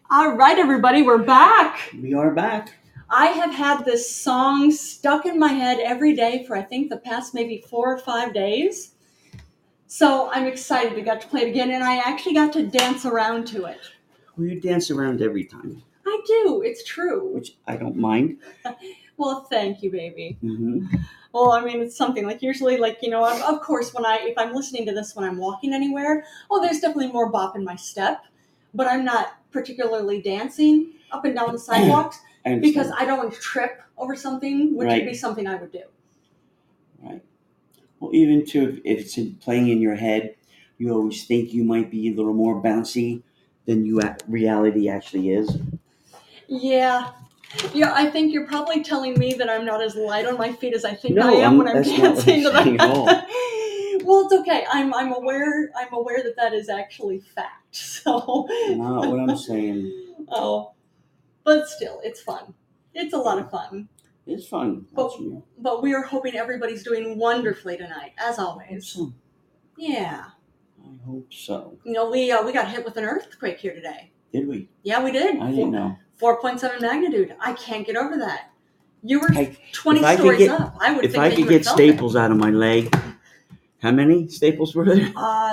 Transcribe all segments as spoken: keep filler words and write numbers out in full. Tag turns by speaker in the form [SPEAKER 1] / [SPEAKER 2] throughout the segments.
[SPEAKER 1] All right, everybody, we're back.
[SPEAKER 2] We are back.
[SPEAKER 1] I have had this song stuck in my head every day for I think the past maybe four or five days. So I'm excited to get to play it again, and I actually got to dance around to it.
[SPEAKER 2] Well, you dance around every time.
[SPEAKER 1] I do. It's true.
[SPEAKER 2] Which I don't mind.
[SPEAKER 1] Well, thank you, baby.
[SPEAKER 2] Mm-hmm.
[SPEAKER 1] Well, I mean, it's something like usually, like, you know, of, of course, when I, if I'm listening to this when I'm walking anywhere, oh, there's definitely more bop in my step, but I'm not particularly dancing up and down the sidewalks
[SPEAKER 2] I
[SPEAKER 1] because I don't want to trip over something, which
[SPEAKER 2] Right.
[SPEAKER 1] would be something I would do.
[SPEAKER 2] Right. Well, even too, if it's in, playing in your head, you always think you might be a little more bouncy than you a- reality actually is.
[SPEAKER 1] Yeah. Yeah, I think you're probably telling me that I'm not as light on my feet as I think
[SPEAKER 2] No,
[SPEAKER 1] I am
[SPEAKER 2] I'm-
[SPEAKER 1] when I'm
[SPEAKER 2] that's not what
[SPEAKER 1] dancing
[SPEAKER 2] I'm
[SPEAKER 1] to
[SPEAKER 2] saying at all.
[SPEAKER 1] that. Well, it's okay. I'm I'm aware I'm aware that that is actually fact. So
[SPEAKER 2] Not what I'm saying.
[SPEAKER 1] Oh, but still, it's fun. It's a lot of fun.
[SPEAKER 2] It's fun watching you.
[SPEAKER 1] But we are hoping everybody's doing wonderfully tonight, as
[SPEAKER 2] I hope
[SPEAKER 1] always.
[SPEAKER 2] so.
[SPEAKER 1] Yeah.
[SPEAKER 2] I hope so.
[SPEAKER 1] You know, we uh, we got hit with an earthquake here today.
[SPEAKER 2] Did we?
[SPEAKER 1] Yeah, we did.
[SPEAKER 2] I didn't know.
[SPEAKER 1] four point seven magnitude. I can't get over that. You were
[SPEAKER 2] I-
[SPEAKER 1] twenty
[SPEAKER 2] if I could
[SPEAKER 1] stories
[SPEAKER 2] get-
[SPEAKER 1] up. I would
[SPEAKER 2] If
[SPEAKER 1] think
[SPEAKER 2] I
[SPEAKER 1] that you
[SPEAKER 2] could
[SPEAKER 1] would
[SPEAKER 2] get
[SPEAKER 1] felt
[SPEAKER 2] staples out of my leg, how many staples were there?
[SPEAKER 1] It. Uh,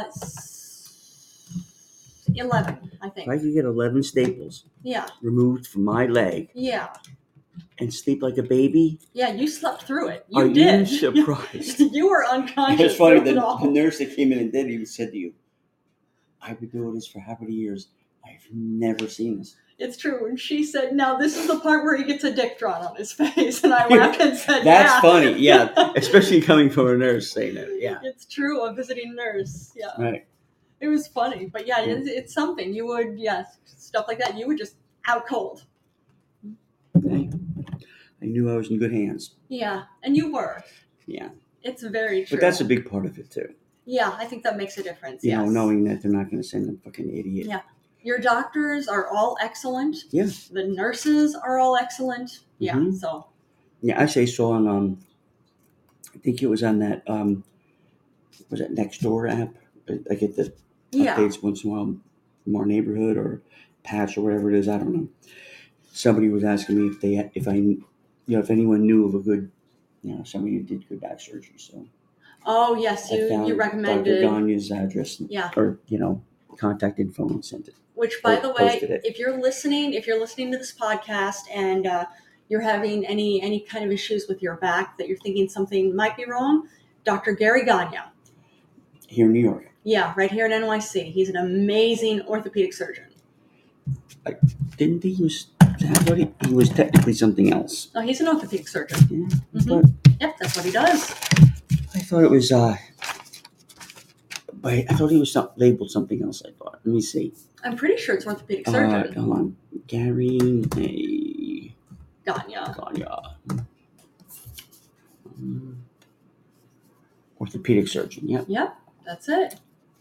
[SPEAKER 1] s- eleven, I think.
[SPEAKER 2] If I could get eleven staples
[SPEAKER 1] Yeah,
[SPEAKER 2] removed from my leg
[SPEAKER 1] yeah,
[SPEAKER 2] and sleep like a baby,
[SPEAKER 1] yeah. You slept through it. You
[SPEAKER 2] are
[SPEAKER 1] did.
[SPEAKER 2] you surprised?
[SPEAKER 1] You were unconscious.
[SPEAKER 2] It's funny,
[SPEAKER 1] through it
[SPEAKER 2] the,
[SPEAKER 1] all.
[SPEAKER 2] the nurse that came in and did it even said to you, I've been doing this for how many years? I've never seen this.
[SPEAKER 1] It's true. And she said, now this is the part where he gets a dick drawn on his face. And I laughed and said,
[SPEAKER 2] That's
[SPEAKER 1] yeah.
[SPEAKER 2] funny, yeah. Especially coming from a nurse saying it, yeah.
[SPEAKER 1] It's true, a visiting nurse. Yeah.
[SPEAKER 2] Right.
[SPEAKER 1] It was funny. But yeah, it's, it's something. You would, yes, stuff like that. You would just out cold.
[SPEAKER 2] Okay. I knew I was in good hands.
[SPEAKER 1] Yeah. And you were.
[SPEAKER 2] Yeah.
[SPEAKER 1] It's very true.
[SPEAKER 2] But that's a big part of it, too.
[SPEAKER 1] Yeah, I think that makes a difference.
[SPEAKER 2] You
[SPEAKER 1] yes.
[SPEAKER 2] know, knowing that they're not going to send a fucking idiot.
[SPEAKER 1] Yeah. Your doctors are all excellent.
[SPEAKER 2] Yeah.
[SPEAKER 1] The nurses are all excellent. Yeah.
[SPEAKER 2] Mhm.
[SPEAKER 1] So.
[SPEAKER 2] Yeah, actually I saw on, um, I think it was on that, um, was that Nextdoor app? I, I get the
[SPEAKER 1] Yeah.
[SPEAKER 2] updates once in a while from our neighborhood or patch or whatever it is. I don't know. Somebody was asking me if they, if I, you know, if anyone knew of a good, you know, somebody who did good back surgery. So
[SPEAKER 1] Oh yes,
[SPEAKER 2] I
[SPEAKER 1] you
[SPEAKER 2] found
[SPEAKER 1] you recommended.
[SPEAKER 2] Doctor Gagne's address,
[SPEAKER 1] Yeah.
[SPEAKER 2] or you know, contact info and sent it.
[SPEAKER 1] Which, by
[SPEAKER 2] Or
[SPEAKER 1] the way,
[SPEAKER 2] posted it.
[SPEAKER 1] if you're listening, if you're listening to this podcast and uh, you're having any any kind of issues with your back that you're thinking something might be wrong, Doctor Gary Gagne.
[SPEAKER 2] Here in New York.
[SPEAKER 1] Yeah, right here in N Y C. He's an amazing orthopedic surgeon.
[SPEAKER 2] Didn't he use? I thought he, he was technically something else.
[SPEAKER 1] Oh, he's an orthopedic surgeon.
[SPEAKER 2] Yeah, I,
[SPEAKER 1] Mhm.
[SPEAKER 2] thought,
[SPEAKER 1] Yep, that's what he does.
[SPEAKER 2] I thought it was. Uh, but I thought he was some, labeled something else. I thought. Let me see.
[SPEAKER 1] I'm pretty sure it's orthopedic
[SPEAKER 2] Uh,
[SPEAKER 1] surgeon.
[SPEAKER 2] hold on, Gary Gagne.
[SPEAKER 1] Gagne.
[SPEAKER 2] Gagne. Um, orthopedic surgeon. Yep.
[SPEAKER 1] Yep, that's it.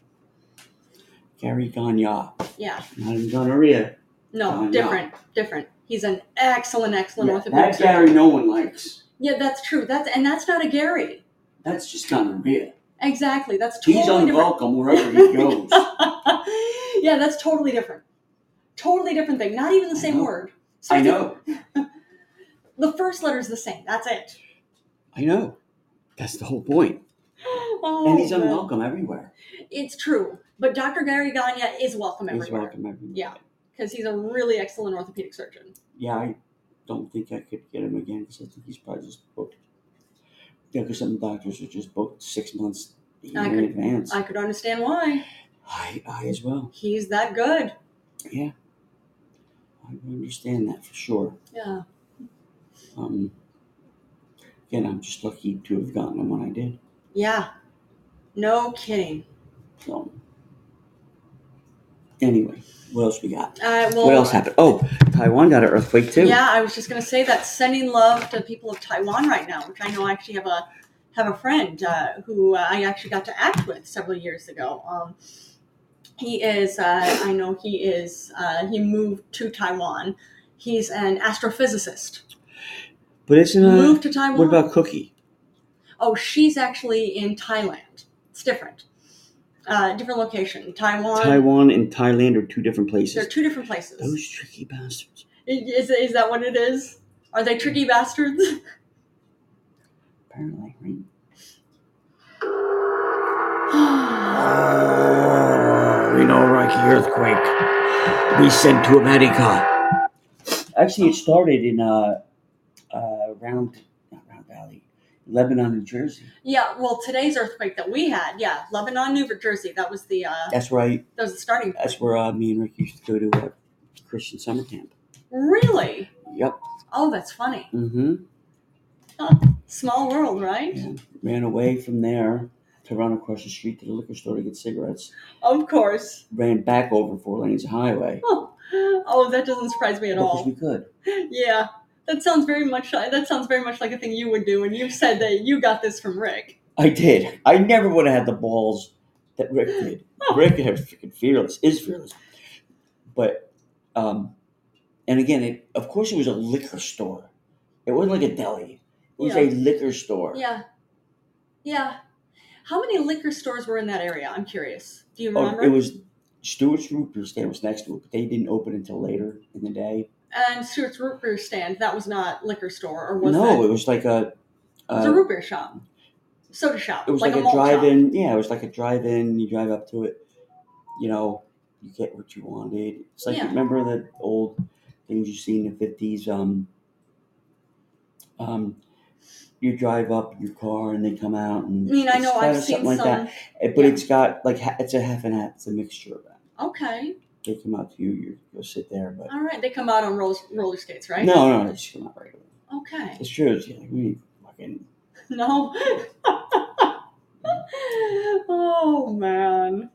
[SPEAKER 2] Gary Gagne.
[SPEAKER 1] Yeah.
[SPEAKER 2] Not in gonorrhea.
[SPEAKER 1] No,
[SPEAKER 2] Gagne.
[SPEAKER 1] different, different. He's an excellent, excellent
[SPEAKER 2] Yeah,
[SPEAKER 1] orthopedic
[SPEAKER 2] that
[SPEAKER 1] surgeon.
[SPEAKER 2] Gary no one likes.
[SPEAKER 1] Yeah, that's true. That's and that's not a Gary.
[SPEAKER 2] That's just gonorrhea.
[SPEAKER 1] Exactly. That's totally
[SPEAKER 2] He's
[SPEAKER 1] different.
[SPEAKER 2] unwelcome wherever he goes.
[SPEAKER 1] Yeah, that's totally different. Totally different thing. Not even the
[SPEAKER 2] I
[SPEAKER 1] same
[SPEAKER 2] know.
[SPEAKER 1] word.
[SPEAKER 2] I know.
[SPEAKER 1] The first letter is the same. That's it.
[SPEAKER 2] I know. That's the whole point.
[SPEAKER 1] Oh,
[SPEAKER 2] And he's
[SPEAKER 1] man.
[SPEAKER 2] unwelcome everywhere.
[SPEAKER 1] It's true. But Doctor Gary Gagne is welcome
[SPEAKER 2] He's
[SPEAKER 1] everywhere.
[SPEAKER 2] welcome everywhere.
[SPEAKER 1] Yeah. Because he's a really excellent orthopedic surgeon.
[SPEAKER 2] Yeah, I don't think I could get him again because I think he's probably just booked. Yeah, because some doctors are just booked six months a year
[SPEAKER 1] I
[SPEAKER 2] in
[SPEAKER 1] could-
[SPEAKER 2] advance.
[SPEAKER 1] I could understand why.
[SPEAKER 2] I, I as well.
[SPEAKER 1] He's that good.
[SPEAKER 2] Yeah. I understand that for sure.
[SPEAKER 1] Yeah.
[SPEAKER 2] Um, again, I'm just lucky to have gotten him when I did.
[SPEAKER 1] Yeah. No kidding.
[SPEAKER 2] So, anyway, what else we got?
[SPEAKER 1] Uh, well,
[SPEAKER 2] What else happened? Oh, Taiwan got an earthquake too.
[SPEAKER 1] Yeah, I was just going to say that sending love to people of Taiwan right now, which I know I actually have a have a friend uh, who uh, I actually got to act with several years ago. Um, he is, uh, I know he is, uh, he moved to Taiwan. He's an astrophysicist.
[SPEAKER 2] But isn't uh,
[SPEAKER 1] Moved to Taiwan.
[SPEAKER 2] what about Cookie?
[SPEAKER 1] Oh, she's actually in Thailand. It's different. Uh, different location. Taiwan.
[SPEAKER 2] Taiwan and Thailand are two different places.
[SPEAKER 1] They're two different places.
[SPEAKER 2] Those tricky bastards.
[SPEAKER 1] Is, is that what it is? Are they tricky bastards?
[SPEAKER 2] Apparently, right? Oh, we know Rocky earthquake. We sent to America. Actually, it started in uh, uh, Round, not Round Valley, Lebanon, New Jersey.
[SPEAKER 1] Yeah, well, today's earthquake that we had, yeah, Lebanon, New Jersey. That was the. Uh,
[SPEAKER 2] that's right.
[SPEAKER 1] That was the starting point.
[SPEAKER 2] That's where uh, me and Rick used to go to a Christian summer camp.
[SPEAKER 1] Really?
[SPEAKER 2] Yep.
[SPEAKER 1] Oh, that's funny.
[SPEAKER 2] Mm-hmm.
[SPEAKER 1] Huh. Small world, right?
[SPEAKER 2] Yeah. Ran away from there to run across the street to the liquor store to get cigarettes.
[SPEAKER 1] Of course.
[SPEAKER 2] Ran back over four lanes of highway.
[SPEAKER 1] Oh, oh that doesn't surprise me at
[SPEAKER 2] because
[SPEAKER 1] all.
[SPEAKER 2] we could.
[SPEAKER 1] Yeah, that sounds very much. That sounds very much like a thing you would do, and you said that you got this from Rick.
[SPEAKER 2] I did. I never would have had the balls that Rick did. Oh. Rick is freaking fearless. Is fearless. But, um, and again, it of course it was a liquor store. It wasn't like a deli. It was
[SPEAKER 1] yeah.
[SPEAKER 2] a liquor store.
[SPEAKER 1] Yeah. Yeah. How many liquor stores were in that area? I'm curious. Do you remember?
[SPEAKER 2] Oh, it was Stewart's Root Beer Stand was next to it, but they didn't open until later in the day.
[SPEAKER 1] And Stewart's Root Beer Stand, that was not liquor store, or was
[SPEAKER 2] no,
[SPEAKER 1] that?
[SPEAKER 2] No, it was like a...
[SPEAKER 1] It was uh, a root beer shop. Soda shop.
[SPEAKER 2] It was
[SPEAKER 1] like,
[SPEAKER 2] like
[SPEAKER 1] a,
[SPEAKER 2] a drive-in.
[SPEAKER 1] Shop.
[SPEAKER 2] Yeah, it was like a drive-in. You drive up to it. You know, you get what you wanted. It's like, yeah. Remember the old things you see in the fifties? Um, um, you drive up your car and they come out and
[SPEAKER 1] I mean, I know I've seen
[SPEAKER 2] like
[SPEAKER 1] some,
[SPEAKER 2] that. But yeah. It's got like it's a half and half. It's a mixture of that.
[SPEAKER 1] Okay.
[SPEAKER 2] They come out to you. You go sit there. But
[SPEAKER 1] all right, they come out on roller, roller skates, right?
[SPEAKER 2] No, no, they just come out regularly.
[SPEAKER 1] Okay.
[SPEAKER 2] It's true. It's like we fucking
[SPEAKER 1] no. Oh man.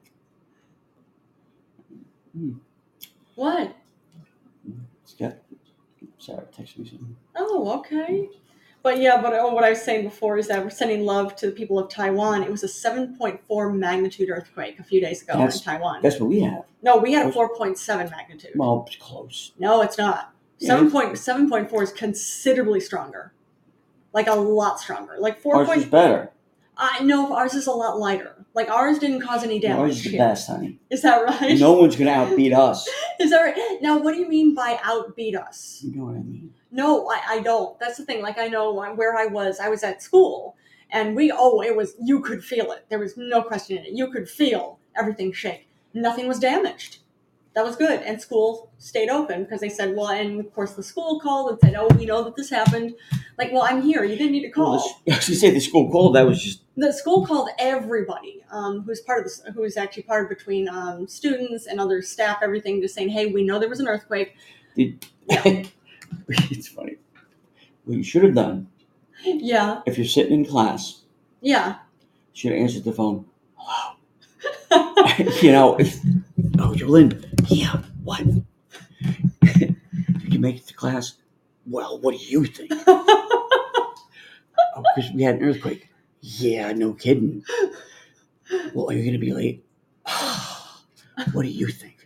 [SPEAKER 2] Hmm.
[SPEAKER 1] What?
[SPEAKER 2] It's got. Sarah texted me something.
[SPEAKER 1] Oh, okay. But yeah, but oh, what I was saying before is that we're sending love to the people of Taiwan. It was a seven point four magnitude earthquake a few days ago
[SPEAKER 2] that's,
[SPEAKER 1] in Taiwan.
[SPEAKER 2] That's what we have.
[SPEAKER 1] No, we had a four point seven magnitude.
[SPEAKER 2] Well, it's close.
[SPEAKER 1] No, it's not. seven point four is considerably stronger. Like a lot stronger. Like four.
[SPEAKER 2] Ours point, is better.
[SPEAKER 1] I know ours is a lot lighter. Like ours didn't cause any damage.
[SPEAKER 2] Ours is the
[SPEAKER 1] here.
[SPEAKER 2] best, honey.
[SPEAKER 1] Is that right?
[SPEAKER 2] No one's going to outbeat us.
[SPEAKER 1] Is that right? Now, what do you mean by outbeat us?
[SPEAKER 2] You know what I mean.
[SPEAKER 1] No, I, I don't. That's the thing. Like, I know where I was. I was at school, and we, oh, it was, you could feel it. There was no question in it. You could feel everything shake. Nothing was damaged. That was good. And school stayed open because they said, well, and of course the school called and said, oh, we know that this happened. Like, well, I'm here. You didn't need to call.
[SPEAKER 2] Well, the, I was going to say the school called. That was just.
[SPEAKER 1] The school called everybody um, who's part of this, who is actually part of between um, students and other staff, everything, just saying, hey, we know there was an earthquake.
[SPEAKER 2] Did, yeah. It's funny. What you should have done.
[SPEAKER 1] Yeah.
[SPEAKER 2] If you're sitting in class.
[SPEAKER 1] Yeah.
[SPEAKER 2] You should have answered the phone. Hello. You know, oh, Jolene. Yeah, what? Did you make it to class? Well, what do you think? Oh, because we had an earthquake. Yeah, no kidding. Well, are you going to be late? What do you think?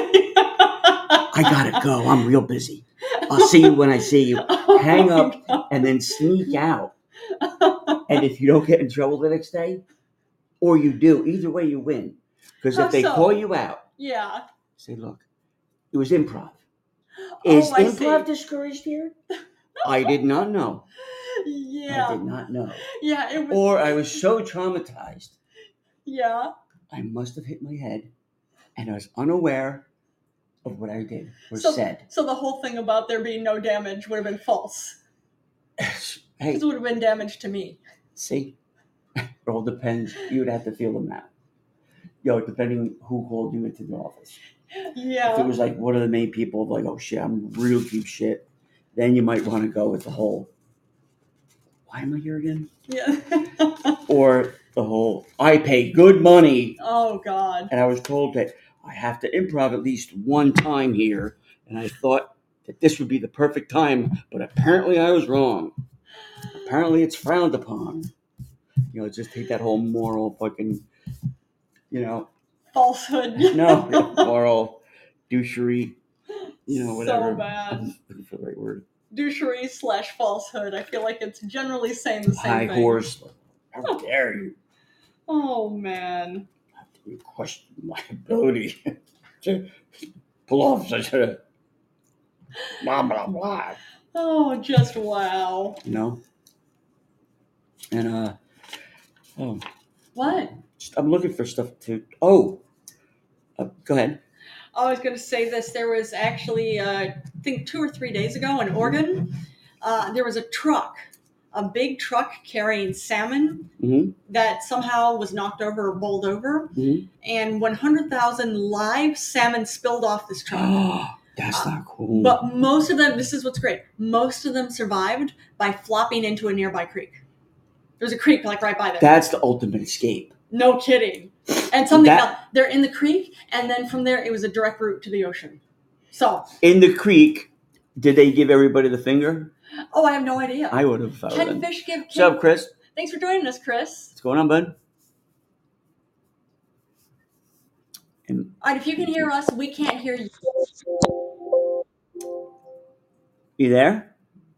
[SPEAKER 2] I got to go. I'm real busy. I'll see you when I see you. Oh, hang up God. And then sneak out. And if you don't get in trouble the next day, or you do, either way you win. Because if they so? call you out,
[SPEAKER 1] yeah,
[SPEAKER 2] say, look, it was improv. Is
[SPEAKER 1] oh, I
[SPEAKER 2] improv
[SPEAKER 1] see.
[SPEAKER 2] discouraged here? I did not know.
[SPEAKER 1] Yeah.
[SPEAKER 2] I did not know.
[SPEAKER 1] Yeah, it was.
[SPEAKER 2] Or I was so traumatized.
[SPEAKER 1] Yeah.
[SPEAKER 2] I must have hit my head, and I was unaware of what I did or
[SPEAKER 1] so,
[SPEAKER 2] said.
[SPEAKER 1] So the whole thing about there being no damage would have been false.
[SPEAKER 2] Hey,
[SPEAKER 1] it would have been damage to me.
[SPEAKER 2] See, it all depends. You would have to feel them out. Yo, depending who called you into the office.
[SPEAKER 1] Yeah.
[SPEAKER 2] If it was like one of the main people, like, oh shit, I'm real deep shit, then you might want to go with the whole, why am I here again?
[SPEAKER 1] Yeah.
[SPEAKER 2] Or the whole, I pay good money.
[SPEAKER 1] Oh, God.
[SPEAKER 2] And I was told that I have to improv at least one time here. And I thought that this would be the perfect time, but apparently I was wrong. Apparently it's frowned upon. You know, just take that whole moral fucking, you know.
[SPEAKER 1] Falsehood.
[SPEAKER 2] No, moral douchery, you know, whatever.
[SPEAKER 1] So bad.
[SPEAKER 2] I'm looking for the right word.
[SPEAKER 1] Douchery slash falsehood. I feel like it's generally saying the same
[SPEAKER 2] High
[SPEAKER 1] thing.
[SPEAKER 2] horse. How dare you?
[SPEAKER 1] Oh, man.
[SPEAKER 2] You question my ability to pull off such a blah blah blah.
[SPEAKER 1] Oh, just wow.
[SPEAKER 2] You know. And uh, oh,
[SPEAKER 1] What?
[SPEAKER 2] just, I'm looking for stuff to. Oh, uh, go ahead.
[SPEAKER 1] I was going to say this. There was actually, uh, I think, two or three days ago in Oregon, uh, there was a truck, a big truck carrying salmon
[SPEAKER 2] Mm-hmm.
[SPEAKER 1] that somehow was knocked over or bowled over,
[SPEAKER 2] Mm-hmm.
[SPEAKER 1] and one hundred thousand live salmon spilled off this truck.
[SPEAKER 2] Oh, that's
[SPEAKER 1] Uh,
[SPEAKER 2] not cool.
[SPEAKER 1] But most of them, this is what's great, most of them survived by flopping into a nearby creek. There's a creek like right by there.
[SPEAKER 2] That's the ultimate escape.
[SPEAKER 1] No kidding. And something
[SPEAKER 2] That-
[SPEAKER 1] else, they're in the creek, and then from there it was a direct route to the ocean. So,
[SPEAKER 2] In the creek, did they give everybody the finger?
[SPEAKER 1] oh, I have no idea.
[SPEAKER 2] I would have.
[SPEAKER 1] Can fish give?
[SPEAKER 2] What's up, Chris?
[SPEAKER 1] Thanks for joining us, Chris.
[SPEAKER 2] What's going on, bud? And
[SPEAKER 1] All right, if you can hear us, we can't hear you.
[SPEAKER 2] you there?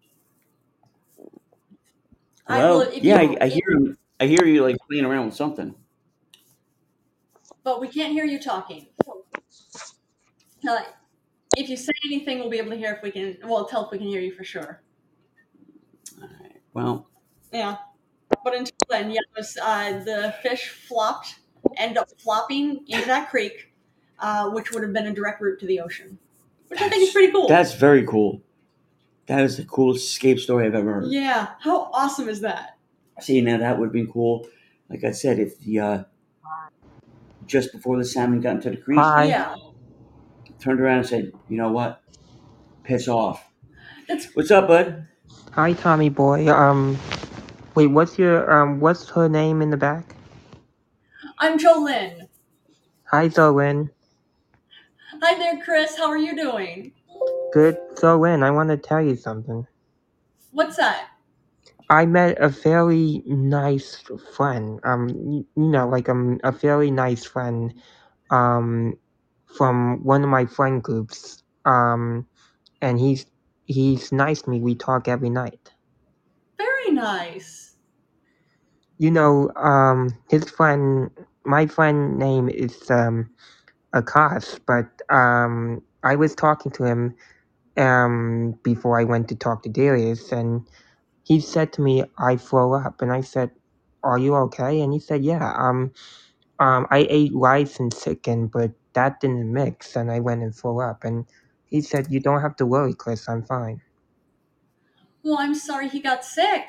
[SPEAKER 1] I
[SPEAKER 2] Hello?
[SPEAKER 1] will- if
[SPEAKER 2] yeah,
[SPEAKER 1] you-
[SPEAKER 2] I, I hear him. I hear you like playing around with something.
[SPEAKER 1] But we can't hear you talking. Uh, if you say anything, we'll be able to hear if we can. Well, tell if we can hear you for sure.
[SPEAKER 2] All right. Well,
[SPEAKER 1] Yeah. But until then, yeah, it was, uh, the fish flopped, ended up flopping into that creek, uh, which would have been a direct route to the ocean, which I think is pretty cool.
[SPEAKER 2] that's very cool. That is the coolest escape story I've ever heard.
[SPEAKER 1] Yeah. How awesome is that?
[SPEAKER 2] See, now that would have been cool. Like I said, if the uh, just before the salmon got into the creek,
[SPEAKER 3] Hi.
[SPEAKER 1] Yeah.
[SPEAKER 2] turned around and said, "You know what? Piss off."
[SPEAKER 1] That's
[SPEAKER 2] What's up, bud?
[SPEAKER 3] Hi, Tommy boy. Um, wait, what's your um, what's her name in the back?
[SPEAKER 1] I'm Jolynn.
[SPEAKER 3] Hi, Zoen.
[SPEAKER 1] Hi there, Chris. How are you doing?
[SPEAKER 3] Good, Zoen. I want to tell you something.
[SPEAKER 1] What's that?
[SPEAKER 3] I met a very nice friend. Um, you, you know, like um, a very nice friend. Um, from one of my friend groups. Um, and he's he's nice to me. We talk every night.
[SPEAKER 1] Very nice.
[SPEAKER 3] You know, um, his friend, my friend name is um, Akash, but um, I was talking to him um before I went to talk to Darius, and he said to me, "I throw up," and I said, "Are you okay?" And he said, "Yeah, um, um, I ate rice and chicken, but that didn't mix, and I went and threw up." And he said, "You don't have to worry, Chris. I'm fine."
[SPEAKER 1] Well, I'm sorry he got sick.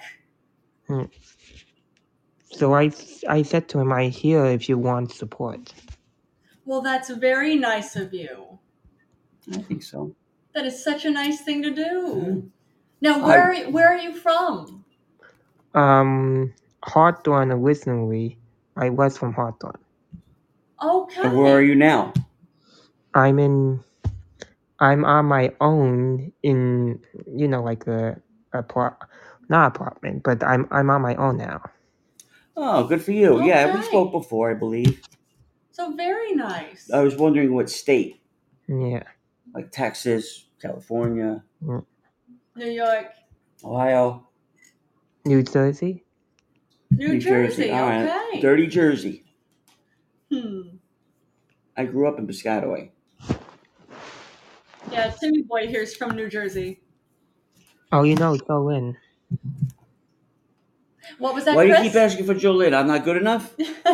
[SPEAKER 3] So I, I said to him, "I'm here if you want support."
[SPEAKER 1] Well, that's very nice of you.
[SPEAKER 2] I think so.
[SPEAKER 1] That is such a nice thing to do.
[SPEAKER 2] Mhm.
[SPEAKER 1] Now, where are, where are you from?
[SPEAKER 3] Um, Hawthorne originally. I was from Hawthorne.
[SPEAKER 1] Okay.
[SPEAKER 2] And where are you now?
[SPEAKER 3] I'm in. I'm on my own in, you know, like a, a part, not apartment, but I'm I'm on my own now.
[SPEAKER 2] Oh, good for you. Yeah, we
[SPEAKER 1] Okay.
[SPEAKER 2] spoke before, I believe.
[SPEAKER 1] So very nice.
[SPEAKER 2] I was wondering what state,
[SPEAKER 3] Yeah.
[SPEAKER 2] like Texas, California,
[SPEAKER 1] New York,
[SPEAKER 2] Ohio,
[SPEAKER 3] New Jersey.
[SPEAKER 1] New, Jersey.
[SPEAKER 2] All right.
[SPEAKER 1] Okay.
[SPEAKER 2] Dirty Jersey.
[SPEAKER 1] Hmm.
[SPEAKER 2] I grew up in Piscataway.
[SPEAKER 1] Yeah, Timmy Boy here's from New Jersey.
[SPEAKER 3] Oh, you know, go in.
[SPEAKER 1] What was that,
[SPEAKER 2] Why do you
[SPEAKER 1] Chris?
[SPEAKER 2] keep asking for Jolene? I'm not good enough?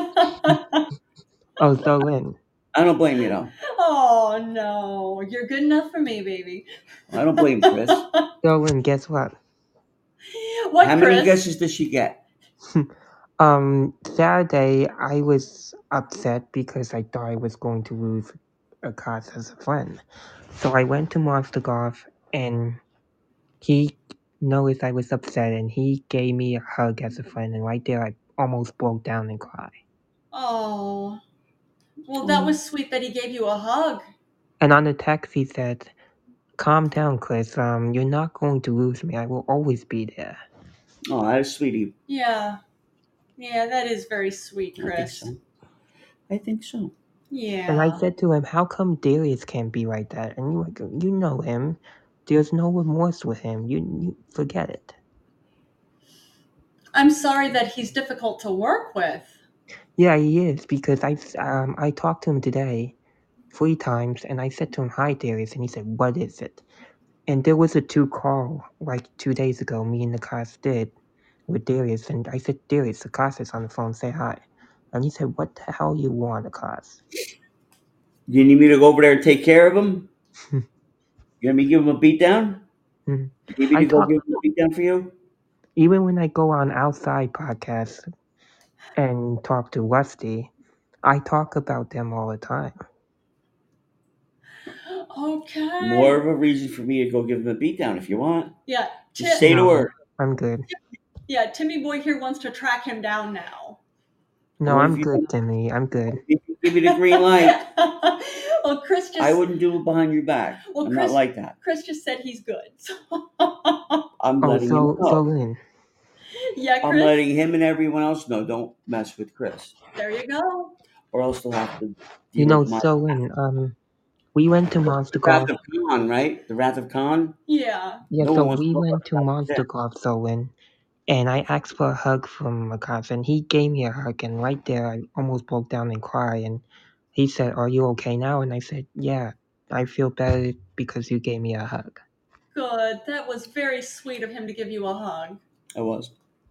[SPEAKER 3] Oh, go in.
[SPEAKER 2] I don't blame you, though.
[SPEAKER 1] Oh no, you're good enough for me, baby.
[SPEAKER 2] I don't blame Chris.
[SPEAKER 3] Go in. Guess what?
[SPEAKER 1] What,
[SPEAKER 2] How
[SPEAKER 1] Chris?
[SPEAKER 2] many guesses does she get?
[SPEAKER 3] Um, Saturday I was upset because I thought I was going to lose a cause as a friend. So I went to Monster Golf, and he noticed I was upset, and he gave me a hug as a friend. And right there, I almost broke down and cried.
[SPEAKER 1] Oh, well, that was sweet that he gave you a hug.
[SPEAKER 3] And on the text, he said, "Calm down, Chris. Um, you're not going to lose me. I will always be there."
[SPEAKER 2] Oh, that is sweet of you.
[SPEAKER 1] Yeah, yeah, that is very sweet,
[SPEAKER 2] I think
[SPEAKER 1] Chris.
[SPEAKER 2] so. I think so.
[SPEAKER 1] Yeah.
[SPEAKER 3] And I said to him, "How come Darius can't be like that?" And you like, you know him. There's no remorse with him. You, you forget it.
[SPEAKER 1] I'm sorry that he's difficult to work with.
[SPEAKER 3] Yeah, he is because I um I talked to him today three times, and I said to him, "Hi, Darius," and he said, "What is it?" And there was a two call like two days ago. Me and the class did with Darius, and I said, "Darius, the class is on the phone. Say hi." And he said, "What the hell you want, the class?"
[SPEAKER 2] You need me to go over there and take care of him? You want me to give him a beat down?
[SPEAKER 3] Mhm.
[SPEAKER 2] You need me
[SPEAKER 3] I
[SPEAKER 2] to go
[SPEAKER 3] talk
[SPEAKER 2] give him a beat down for you?
[SPEAKER 3] even when I go on outside podcasts and talk to Rusty, I talk about them all the time.
[SPEAKER 1] Okay.
[SPEAKER 2] More of a reason for me to go give him a beat down if you want.
[SPEAKER 1] Yeah.
[SPEAKER 2] Just
[SPEAKER 1] Ti-
[SPEAKER 2] say the
[SPEAKER 3] No,
[SPEAKER 2] word.
[SPEAKER 3] I'm good.
[SPEAKER 1] yeah, Timmy Boy here wants to track him down now.
[SPEAKER 3] No,
[SPEAKER 2] What if
[SPEAKER 3] I'm
[SPEAKER 2] you
[SPEAKER 3] good, Timmy. I'm good.
[SPEAKER 2] if you give me the green light?
[SPEAKER 1] well, Chris just
[SPEAKER 2] I wouldn't do it behind your back.
[SPEAKER 1] Well,
[SPEAKER 2] I'm
[SPEAKER 1] Chris-
[SPEAKER 2] not like that.
[SPEAKER 1] Chris just said he's good. So
[SPEAKER 2] I'm
[SPEAKER 3] Oh,
[SPEAKER 2] letting him
[SPEAKER 3] so
[SPEAKER 2] know.
[SPEAKER 3] so Lynn.
[SPEAKER 1] yeah,
[SPEAKER 2] I'm
[SPEAKER 1] Chris.
[SPEAKER 2] letting him and everyone else know. Don't mess with Chris,
[SPEAKER 1] There you go.
[SPEAKER 2] or else they'll have to deal
[SPEAKER 3] You know,
[SPEAKER 2] with my
[SPEAKER 3] so Lynn. Um, we went to Monster
[SPEAKER 2] the Wrath
[SPEAKER 3] Golf.
[SPEAKER 2] of Khan, right? The Wrath of Khan.
[SPEAKER 1] Yeah.
[SPEAKER 3] Yeah,
[SPEAKER 2] No
[SPEAKER 3] so
[SPEAKER 2] one wants
[SPEAKER 3] we
[SPEAKER 2] to talk
[SPEAKER 3] went to
[SPEAKER 2] about
[SPEAKER 3] Monster
[SPEAKER 2] that.
[SPEAKER 3] Golf, so Lynn, and I asked for a hug from Makas, and he gave me a hug, and right there I almost broke down and cried, and he said, "Are you okay now?" And I said, "Yeah, I feel better because you gave me a hug."
[SPEAKER 1] Good. That was very sweet of him to give you a hug.
[SPEAKER 2] I was.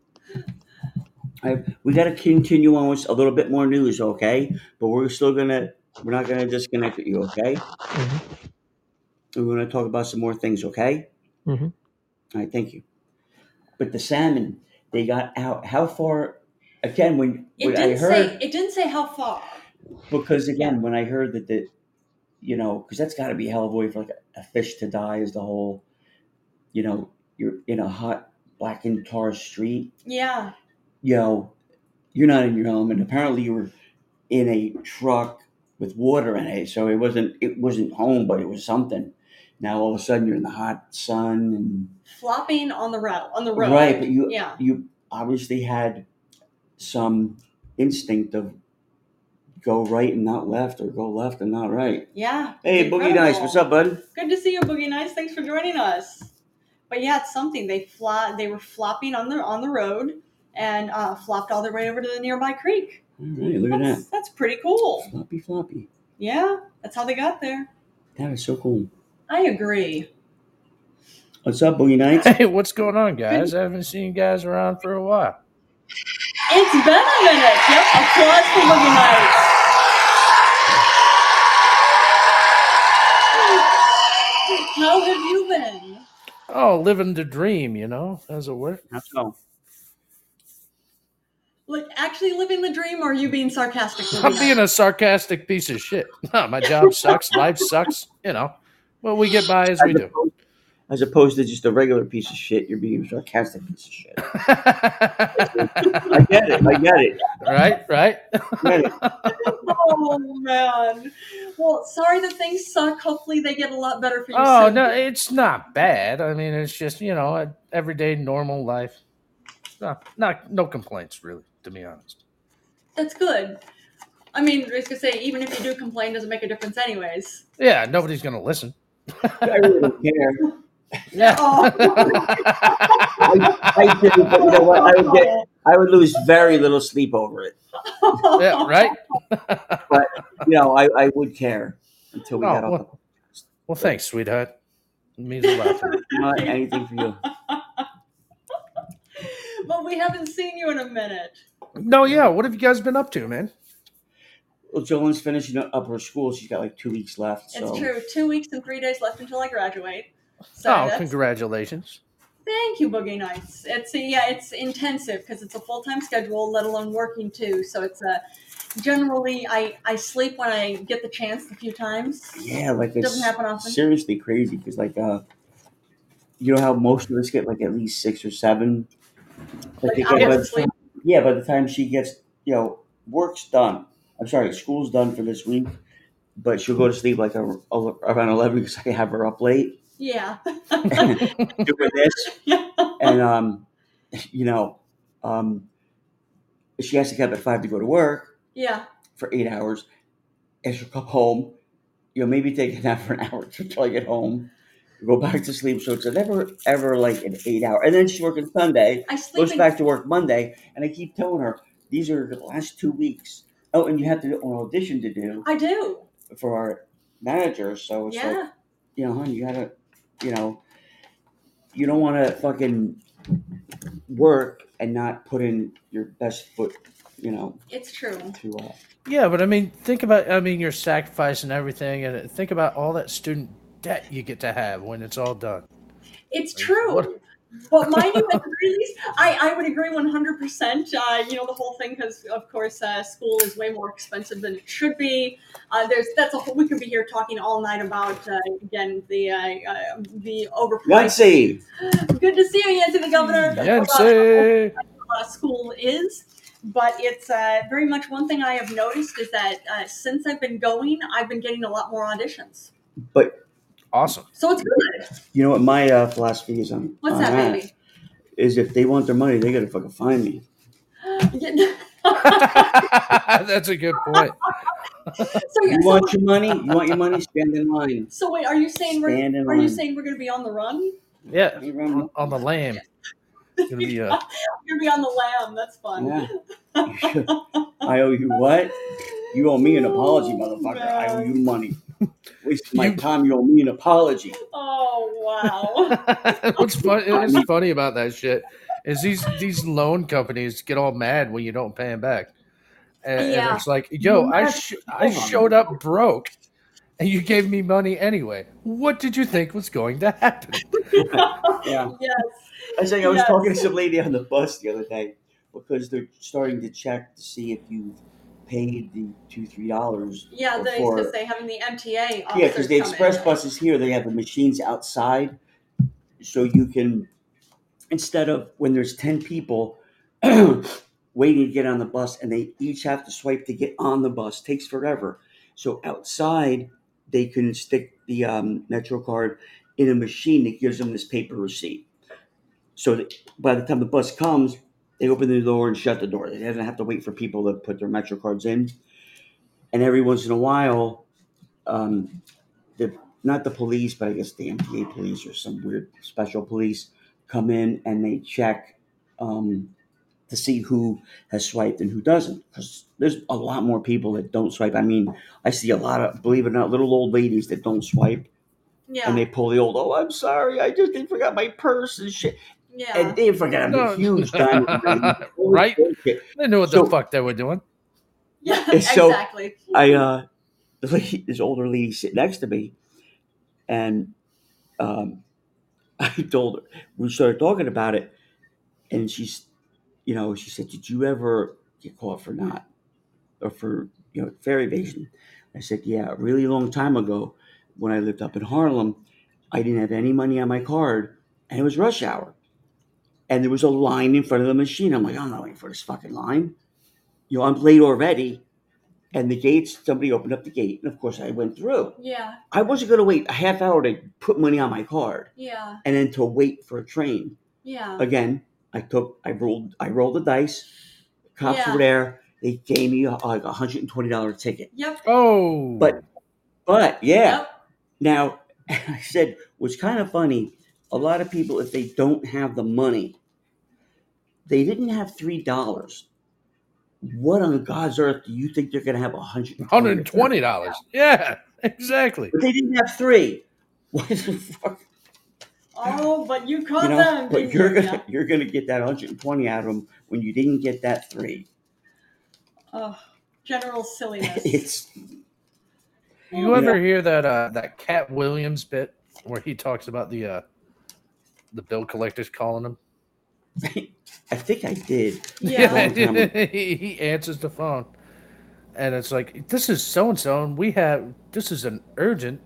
[SPEAKER 2] I, we got to continue on with a little bit more news, okay? But we're still gonna. We're not gonna disconnect with you, okay?
[SPEAKER 3] hmm
[SPEAKER 2] We're gonna talk about some more things, okay?
[SPEAKER 3] hmm
[SPEAKER 2] All right, thank you. But the salmon, they got out. How far? Again, when
[SPEAKER 1] It
[SPEAKER 2] when I
[SPEAKER 1] didn't
[SPEAKER 2] heard,
[SPEAKER 1] say. It didn't say how far.
[SPEAKER 2] because again,
[SPEAKER 1] Yeah.
[SPEAKER 2] when I heard that the, you know, because that's got to be a hell of a way for like a, a fish to die. Is the whole, you know, you're in a hot blackened tar street.
[SPEAKER 1] Yeah.
[SPEAKER 2] You know, you're not in your element. Apparently, you were in a truck with water in it, so it wasn't it wasn't home, but it was something. Now all of a sudden you're in the hot sun and
[SPEAKER 1] Flopping on the road. On the road.
[SPEAKER 2] right, but you
[SPEAKER 1] Yeah.
[SPEAKER 2] you obviously had some instinct of go right and not left, or go left and not right.
[SPEAKER 1] Yeah.
[SPEAKER 2] Hey,
[SPEAKER 1] it's
[SPEAKER 2] Boogie
[SPEAKER 1] incredible.
[SPEAKER 2] Nice, what's up, bud?
[SPEAKER 1] Good to see you, Boogie Nice. Thanks for joining us. But yeah, it's something. They fly. They were flopping on the on the road and uh, flopped all the way over to the nearby creek.
[SPEAKER 2] All right, look at
[SPEAKER 1] That's,
[SPEAKER 2] that.
[SPEAKER 1] that's pretty cool.
[SPEAKER 2] Floppy floppy.
[SPEAKER 1] Yeah, that's how they got there.
[SPEAKER 2] That is so cool.
[SPEAKER 1] I agree.
[SPEAKER 2] What's up, Boogie Nights?
[SPEAKER 4] Hey, what's going on, guys? I haven't seen you guys around for a while.
[SPEAKER 1] It's been a minute. Yep, applause for Boogie Nights. How have you been?
[SPEAKER 4] Oh, living the dream, you know, as it were.
[SPEAKER 2] How's it going?
[SPEAKER 1] Like actually living the dream, or are you being sarcastic? Boogie
[SPEAKER 4] I'm
[SPEAKER 1] Nights?
[SPEAKER 4] being a sarcastic piece of shit. My job sucks. Life sucks. You know, well, we get by as we
[SPEAKER 2] As
[SPEAKER 4] do.
[SPEAKER 2] opposed, as opposed to just a regular piece of shit, you're being a sarcastic piece of shit. I get it. I get it.
[SPEAKER 4] Right, right.
[SPEAKER 2] I get it.
[SPEAKER 1] Oh man. Well, sorry that things suck. Hopefully they get a lot better for you
[SPEAKER 4] Oh
[SPEAKER 1] soon.
[SPEAKER 4] no, it's not bad. I mean, it's just, you know, a everyday normal life. No, not no complaints, really, to be honest.
[SPEAKER 1] That's good. I mean, I was gonna say, even if you do complain, doesn't make a difference, anyways.
[SPEAKER 4] Yeah, nobody's gonna listen.
[SPEAKER 2] I really don't care.
[SPEAKER 4] Yeah.
[SPEAKER 1] Oh.
[SPEAKER 2] I, I do, but you know what? I would get, I would lose very little sleep over it.
[SPEAKER 4] Yeah, right.
[SPEAKER 2] But you know, I, I would care until we
[SPEAKER 4] Oh,
[SPEAKER 2] got off.
[SPEAKER 4] well, well, thanks, sweetheart. It means a lot to me.
[SPEAKER 2] You know what? Anything for you.
[SPEAKER 1] But we haven't seen you in a minute.
[SPEAKER 4] No, yeah. What have you guys been up to, man?
[SPEAKER 2] Well, Jolen's finishing up her school. She's got like two weeks left. So.
[SPEAKER 1] It's true. Two weeks and three days left until I graduate. So
[SPEAKER 4] Oh,
[SPEAKER 1] that's,
[SPEAKER 4] congratulations.
[SPEAKER 1] thank you, Boogie Nights. It's a, yeah, it's intensive because it's a full time schedule, let alone working too. So it's a generally I I sleep when I get the chance a few times.
[SPEAKER 2] Yeah, like
[SPEAKER 1] It
[SPEAKER 2] it's
[SPEAKER 1] doesn't happen often.
[SPEAKER 2] seriously crazy because like uh, you know how most of us get like at least six or seven. Like,
[SPEAKER 1] Like
[SPEAKER 2] they get,
[SPEAKER 1] hours
[SPEAKER 2] by
[SPEAKER 1] of
[SPEAKER 2] the
[SPEAKER 1] sleep.
[SPEAKER 2] time, yeah, by the time she gets, you know, work's done. I'm sorry, school's done for this week, but she'll go to sleep like a, a, around eleven because I have her up late
[SPEAKER 1] Yeah.
[SPEAKER 2] doing this, and um, you know, um, she has to get up at five to go to work
[SPEAKER 1] Yeah.
[SPEAKER 2] for eight hours, and she'll come home, you know, maybe take a nap for an hour until I get home. Go back to sleep, so it's never ever like an eight hour. And then she's working Sunday,
[SPEAKER 1] I sleep
[SPEAKER 2] goes
[SPEAKER 1] in,
[SPEAKER 2] back to work Monday, and I keep telling her, these are the last two weeks. Oh, and you have to do an audition to do
[SPEAKER 1] I do.
[SPEAKER 2] for our manager. So it's
[SPEAKER 1] Yeah.
[SPEAKER 2] like, you know, honey, you gotta, you know, you don't want to fucking work and not put in your best foot, you know,
[SPEAKER 1] It's true.
[SPEAKER 2] to uh,
[SPEAKER 4] Yeah, but I mean, think about, I mean, you're sacrificing everything, and think about all that student debt you get to have when it's all done.
[SPEAKER 1] It's true.
[SPEAKER 4] What-
[SPEAKER 1] But mind you, at the very least, I, I would agree one hundred percent. Uh, you know, the whole thing, because, of course, uh, school is way more expensive than it should be. Uh, there's That's a whole, we could be here talking all night about, uh, again, the uh, uh, the overpriced.
[SPEAKER 2] Yancey.
[SPEAKER 1] Good to see you, Yancy the Governor.
[SPEAKER 4] Yancey!
[SPEAKER 1] About how uh, school is. But it's uh, very much one thing I have noticed is that uh, since I've been going, I've been getting a lot more auditions.
[SPEAKER 2] But
[SPEAKER 4] Awesome.
[SPEAKER 1] So it's good.
[SPEAKER 2] you know what my uh, philosophy is on?
[SPEAKER 1] What's
[SPEAKER 2] on
[SPEAKER 1] that, baby?
[SPEAKER 2] Is if they want their money, they gotta fucking find me.
[SPEAKER 4] That's a good point.
[SPEAKER 1] So,
[SPEAKER 2] You
[SPEAKER 1] so,
[SPEAKER 2] want your money? You want your money? Stand in line.
[SPEAKER 1] so wait, are you saying we're
[SPEAKER 2] Stand in
[SPEAKER 1] are you
[SPEAKER 2] line.
[SPEAKER 1] saying we're going to be on the run?
[SPEAKER 4] Yeah,
[SPEAKER 2] Hey, Ron,
[SPEAKER 4] on, on the lamb. It's gonna be, uh,
[SPEAKER 1] You're going to be on the lamb. That's fun.
[SPEAKER 2] Yeah. You should. I owe you what? You owe me an apology, motherfucker. I owe you money. Waste my
[SPEAKER 4] You-
[SPEAKER 2] time. You owe me an apology.
[SPEAKER 1] Oh wow.
[SPEAKER 4] What's funny? What's funny about that shit is these these loan companies get all mad when you don't pay them back, and, and
[SPEAKER 1] Yeah.
[SPEAKER 4] it's like, yo, I sh- I showed up broke, and you gave me money anyway. What did you think was going to happen?
[SPEAKER 2] Yeah.
[SPEAKER 1] Yes.
[SPEAKER 2] I was saying I was
[SPEAKER 1] Yes.
[SPEAKER 2] talking to some lady on the bus the other day because they're starting to check to see if you've paid the two three dollars.
[SPEAKER 1] Yeah, they
[SPEAKER 2] before-
[SPEAKER 1] because they having the M T A.
[SPEAKER 2] Yeah, because the
[SPEAKER 1] officers come
[SPEAKER 2] express
[SPEAKER 1] in.
[SPEAKER 2] buses here, they have the machines outside, so you can, instead of when there's ten people waiting to get on the bus, and they each have to swipe to get on the bus, takes forever. So outside, they can stick the um, Metro card in a machine that gives them this paper receipt. So that by the time the bus comes, they open the door and shut the door. They don't have to wait for people to put their Metro cards in. And every once in a while, um, the not the police, but I guess the M T A police or some weird special police come in and they check um, to see who has swiped and who doesn't. Because there's a lot more people that don't swipe. I mean, I see a lot of, believe it or not, little old ladies that don't swipe.
[SPEAKER 1] Yeah.
[SPEAKER 2] And they pull the old, oh, I'm sorry, I just they forgot my purse and shit.
[SPEAKER 1] yeah.
[SPEAKER 2] And they forgot
[SPEAKER 4] No.
[SPEAKER 2] a huge diamond ring.
[SPEAKER 4] Right?
[SPEAKER 2] Bullshit.
[SPEAKER 4] They knew what
[SPEAKER 2] So-
[SPEAKER 4] the fuck they were doing.
[SPEAKER 1] yeah.
[SPEAKER 2] so-
[SPEAKER 1] Exactly.
[SPEAKER 2] I uh, the lady, this older lady sitting next to me, and um, I told her we started talking about it, and she's, you know, she said, "Did you ever get caught for not, or for you know fare evasion?" I said, "Yeah, a really long time ago, when I lived up in Harlem, I didn't have any money on my card, and it was rush hour, and there was a line in front of the machine. I'm like, I'm not waiting for this fucking line. You know, I'm late already." And the gates, somebody opened up the gate, and of course I went through.
[SPEAKER 1] Yeah.
[SPEAKER 2] I wasn't going to wait a half hour to put money on my card
[SPEAKER 1] Yeah.
[SPEAKER 2] and then to wait for a train.
[SPEAKER 1] Yeah.
[SPEAKER 2] Again, I took, I rolled, I rolled the dice. Cops
[SPEAKER 1] Yeah.
[SPEAKER 2] were there. They gave me a, like a hundred and twenty dollar ticket.
[SPEAKER 1] Yep.
[SPEAKER 4] Oh,
[SPEAKER 2] But, but yeah.
[SPEAKER 1] Yep.
[SPEAKER 2] Now, I said, what's kind of funny, a lot of people, if they don't have the money, they didn't have three dollars. What on God's earth do you think they're going to have a hundred?
[SPEAKER 4] one hundred twenty dollars. Yeah, exactly.
[SPEAKER 2] But they didn't have three. What the fuck?
[SPEAKER 1] Oh, but you caught
[SPEAKER 2] You know,
[SPEAKER 1] them.
[SPEAKER 2] but
[SPEAKER 1] didn't
[SPEAKER 2] you're
[SPEAKER 1] you?
[SPEAKER 2] gonna you're gonna get that one hundred twenty out of them when you didn't get that three.
[SPEAKER 1] Oh, general silliness.
[SPEAKER 2] It's
[SPEAKER 4] You ever hear that uh, that Cat Williams bit where he talks about the uh, the bill collectors calling him?
[SPEAKER 2] I think I did.
[SPEAKER 1] Yeah.
[SPEAKER 4] he, he answers the phone, and it's like, "This is so and so, and we have this is an urgent,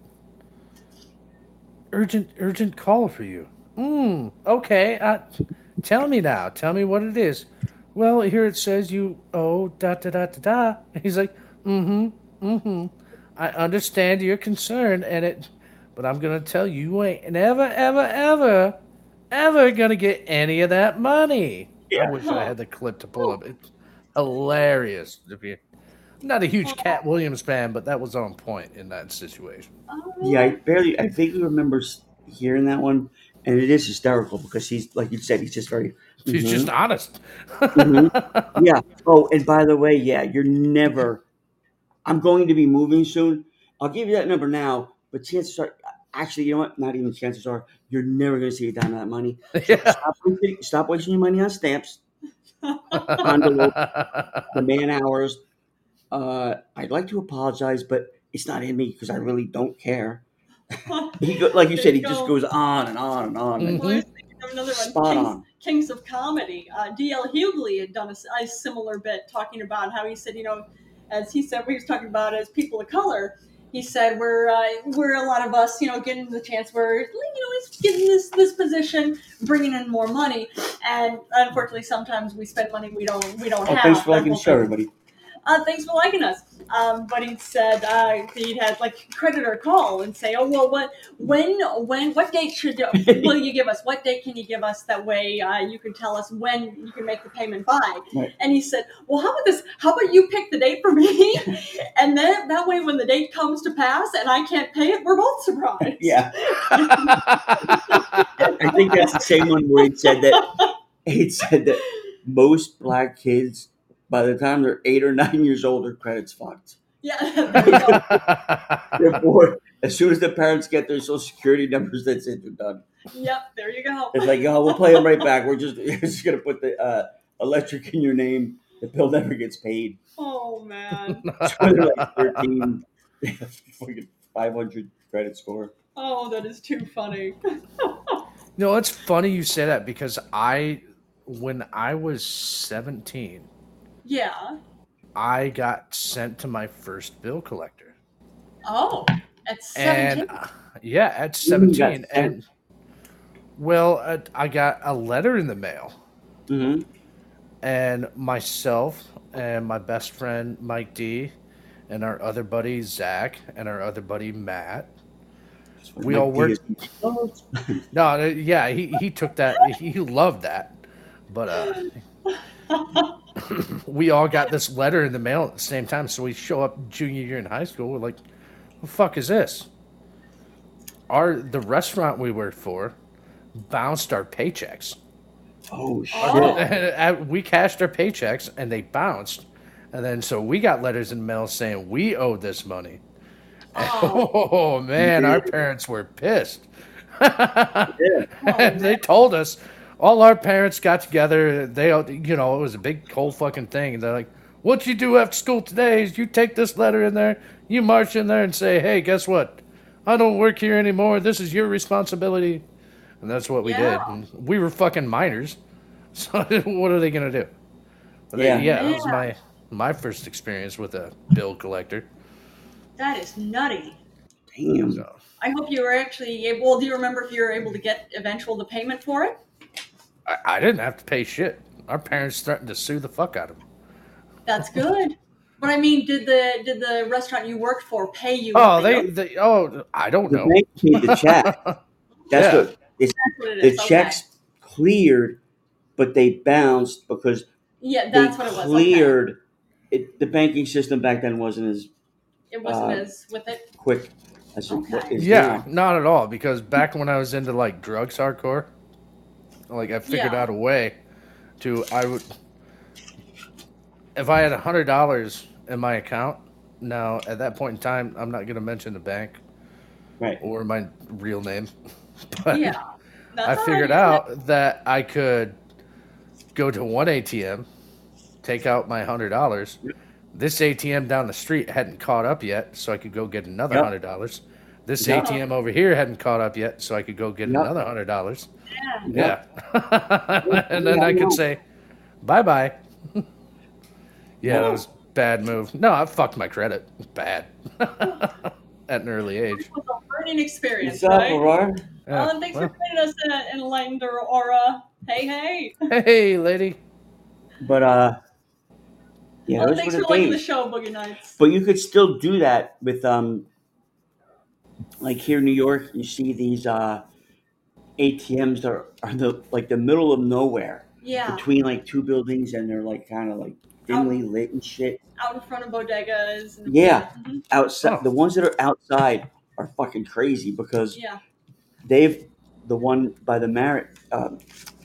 [SPEAKER 4] urgent, urgent call for you." Mm, okay, uh, tell me now. Tell me what it is. Well, here it says you owe da da da da da. He's like, mm-hmm, mm-hmm. I understand your concern, and it, but I'm gonna tell you, you ain't never, ever, ever, ever gonna get any of that money. I wish I had the clip to pull up. It's hilarious. If you, I'm not a huge Cat Williams fan, but that was on point in that situation.
[SPEAKER 1] Oh,
[SPEAKER 2] Yeah, I barely. I vaguely remember s- hearing that one, and it is hysterical because he's like you said, he's just very
[SPEAKER 4] She's
[SPEAKER 2] Mhm.
[SPEAKER 4] just honest.
[SPEAKER 2] Mhm. Yeah. Oh, and by the way, yeah, you're never. I'm going to be moving soon. I'll give you that number now, but chances are, actually, you know what? Not even chances are, you're never going to see a dime of that money. So
[SPEAKER 4] Yeah.
[SPEAKER 2] stop wasting, stop wasting your money on stamps, envelopes, the man hours. Uh, I'd like to apologize, but it's not in me because I really don't care. He go, like you
[SPEAKER 1] There
[SPEAKER 2] said,
[SPEAKER 1] you
[SPEAKER 2] he just
[SPEAKER 1] go.
[SPEAKER 2] goes on and on and on. And
[SPEAKER 1] Well, I was
[SPEAKER 4] Mhm.
[SPEAKER 1] thinking of another one,
[SPEAKER 2] spot
[SPEAKER 1] Kings,
[SPEAKER 2] on.
[SPEAKER 1] Kings of Comedy. Uh, D L. Hughley had done a, a similar bit talking about how he said, you know, as he said, we was talking about as people of color. He said we're uh, we're a lot of us, you know, getting the chance. We're you know, he's getting this this position, bringing in more money, and unfortunately, sometimes we spend money we don't we don't
[SPEAKER 2] Oh,
[SPEAKER 1] have.
[SPEAKER 2] thanks for liking
[SPEAKER 1] That
[SPEAKER 2] the
[SPEAKER 1] whole
[SPEAKER 2] show,
[SPEAKER 1] thing.
[SPEAKER 2] everybody.
[SPEAKER 1] Uh, thanks for liking us. Um, but he said uh, he'd had like creditor call and say, oh well, what when when what date should will you give us? What date can you give us? That way uh, you can tell us when you can make the payment by.
[SPEAKER 2] Right.
[SPEAKER 1] And he said, well, how about this? How about you pick the date for me, and then that way when the date comes to pass and I can't pay it, we're both surprised.
[SPEAKER 2] Yeah. I think that's the same one where he said that he said that most black kids, by the time they're eight or nine years old, their credit's fucked.
[SPEAKER 1] Yeah, there you go.
[SPEAKER 2] Therefore, as soon as the parents get their social security numbers, that's it. They're done.
[SPEAKER 1] Yep, there you go.
[SPEAKER 2] It's like, oh, we'll play them right back. We're just, we're just gonna put the uh, electric in your name. The bill never gets paid.
[SPEAKER 1] Oh man.
[SPEAKER 2] So they're like thirteen, fucking five hundred credit score.
[SPEAKER 1] Oh, that is too funny.
[SPEAKER 4] No, it's funny you say that because I, when I was seventeen,
[SPEAKER 1] Yeah.
[SPEAKER 4] I got sent to my first bill collector.
[SPEAKER 1] Oh, at
[SPEAKER 4] And
[SPEAKER 1] seventeen.
[SPEAKER 4] uh, yeah, at
[SPEAKER 2] You got
[SPEAKER 4] seventeen.
[SPEAKER 2] sent?
[SPEAKER 4] And well, uh, I got a letter in the mail.
[SPEAKER 2] Mm-hmm.
[SPEAKER 4] And myself and my best friend Mike D and our other buddy Zach and our other buddy Matt. We all worked. No, uh, yeah, he, he took that. He loved that. But uh, we all got this letter in the mail at the same time. So we show up junior year in high school. We're like, "What the fuck is this?" Our the restaurant we worked for bounced our paychecks.
[SPEAKER 2] Oh shit!
[SPEAKER 1] Oh.
[SPEAKER 4] And we cashed our paychecks and they bounced. And then so we got letters in the mail saying we owed this money.
[SPEAKER 1] Oh.
[SPEAKER 4] Oh man, our parents were pissed.
[SPEAKER 2] Yeah.
[SPEAKER 4] And they told us, all our parents got together. They, you know, it was a big whole fucking thing. And they're like, "What you do after school today is you take this letter in there, you march in there and say, hey, guess what? I don't work here anymore. This is your responsibility." And that's what we
[SPEAKER 1] Yeah.
[SPEAKER 4] did. And we were fucking minors. So what are they gonna do? But
[SPEAKER 2] Yeah.
[SPEAKER 4] they, yeah, that was
[SPEAKER 1] Yeah.
[SPEAKER 4] my my first experience with a bill collector.
[SPEAKER 1] That is nutty.
[SPEAKER 2] Damn.
[SPEAKER 4] So
[SPEAKER 1] I hope you were actually able. Well, do you remember if you were able to get eventual the payment for it?
[SPEAKER 4] I, I didn't have to pay shit. Our parents threatened to sue the fuck out of me.
[SPEAKER 1] That's good. But I mean, did the did the restaurant you worked for pay you?
[SPEAKER 4] Oh,
[SPEAKER 1] what
[SPEAKER 4] they,
[SPEAKER 1] owed?
[SPEAKER 4] they oh, I don't
[SPEAKER 2] The
[SPEAKER 4] know.
[SPEAKER 2] bank paid the check. That's
[SPEAKER 4] Yeah.
[SPEAKER 2] what it's,
[SPEAKER 1] That's what it
[SPEAKER 2] the
[SPEAKER 1] is. Okay.
[SPEAKER 2] checks cleared, but they bounced because
[SPEAKER 1] Yeah, that's
[SPEAKER 2] they
[SPEAKER 1] what it was. Okay.
[SPEAKER 2] cleared. It, the banking system back then wasn't as
[SPEAKER 1] It wasn't
[SPEAKER 2] uh,
[SPEAKER 1] as with it.
[SPEAKER 2] quick as it
[SPEAKER 1] Okay.
[SPEAKER 2] is
[SPEAKER 4] Yeah,
[SPEAKER 2] now.
[SPEAKER 4] not at all. Because back when I was into like drugs hardcore, like I figured
[SPEAKER 1] Yeah.
[SPEAKER 4] out a way to I would if I had a hundred dollars in my account. Now at that point in time, I'm not going to mention the bank
[SPEAKER 2] Right.
[SPEAKER 4] or my real name, but
[SPEAKER 1] Yeah. That's
[SPEAKER 4] I
[SPEAKER 1] all
[SPEAKER 4] figured
[SPEAKER 1] right,
[SPEAKER 4] out that I could go to one A T M, take out my hundred dollars. This A T M down the street hadn't caught up yet, so I could go get another
[SPEAKER 2] Yep.
[SPEAKER 4] hundred dollars. This
[SPEAKER 2] Yep.
[SPEAKER 4] A T M over here hadn't caught up yet, so I could go get
[SPEAKER 2] Yep.
[SPEAKER 4] another hundred dollars.
[SPEAKER 1] Yeah.
[SPEAKER 4] Yeah, and then
[SPEAKER 2] Yeah,
[SPEAKER 4] I
[SPEAKER 2] I know.
[SPEAKER 4] could say bye bye. Yeah, that
[SPEAKER 1] Oh.
[SPEAKER 4] was a bad move. No, I fucked my credit bad at an early age.
[SPEAKER 1] It was a learning experience,
[SPEAKER 2] What's up,
[SPEAKER 1] right?
[SPEAKER 2] Aurora?
[SPEAKER 4] Yeah,
[SPEAKER 1] Oh, and thanks
[SPEAKER 4] well,
[SPEAKER 1] for joining us, uh, enlightened Aura. Hey, hey.
[SPEAKER 4] hey, lady.
[SPEAKER 2] But uh, yeah,
[SPEAKER 1] Well,
[SPEAKER 2] those
[SPEAKER 1] thanks
[SPEAKER 2] were
[SPEAKER 1] for
[SPEAKER 2] the
[SPEAKER 1] liking the
[SPEAKER 2] days.
[SPEAKER 1] show, Boogie Nights.
[SPEAKER 2] But you could still do that with um, like here in New York, you see these uh A T Ms that are, are the like the middle of nowhere
[SPEAKER 1] Yeah,
[SPEAKER 2] between like two buildings, and they're like kind of like dimly lit and shit.
[SPEAKER 1] out in front of bodegas. And
[SPEAKER 2] Yeah.
[SPEAKER 1] Mhm.
[SPEAKER 2] Outside,
[SPEAKER 4] Oh.
[SPEAKER 2] the ones that are outside are fucking crazy because
[SPEAKER 1] Yeah.
[SPEAKER 2] they've the one by the Marriott, um,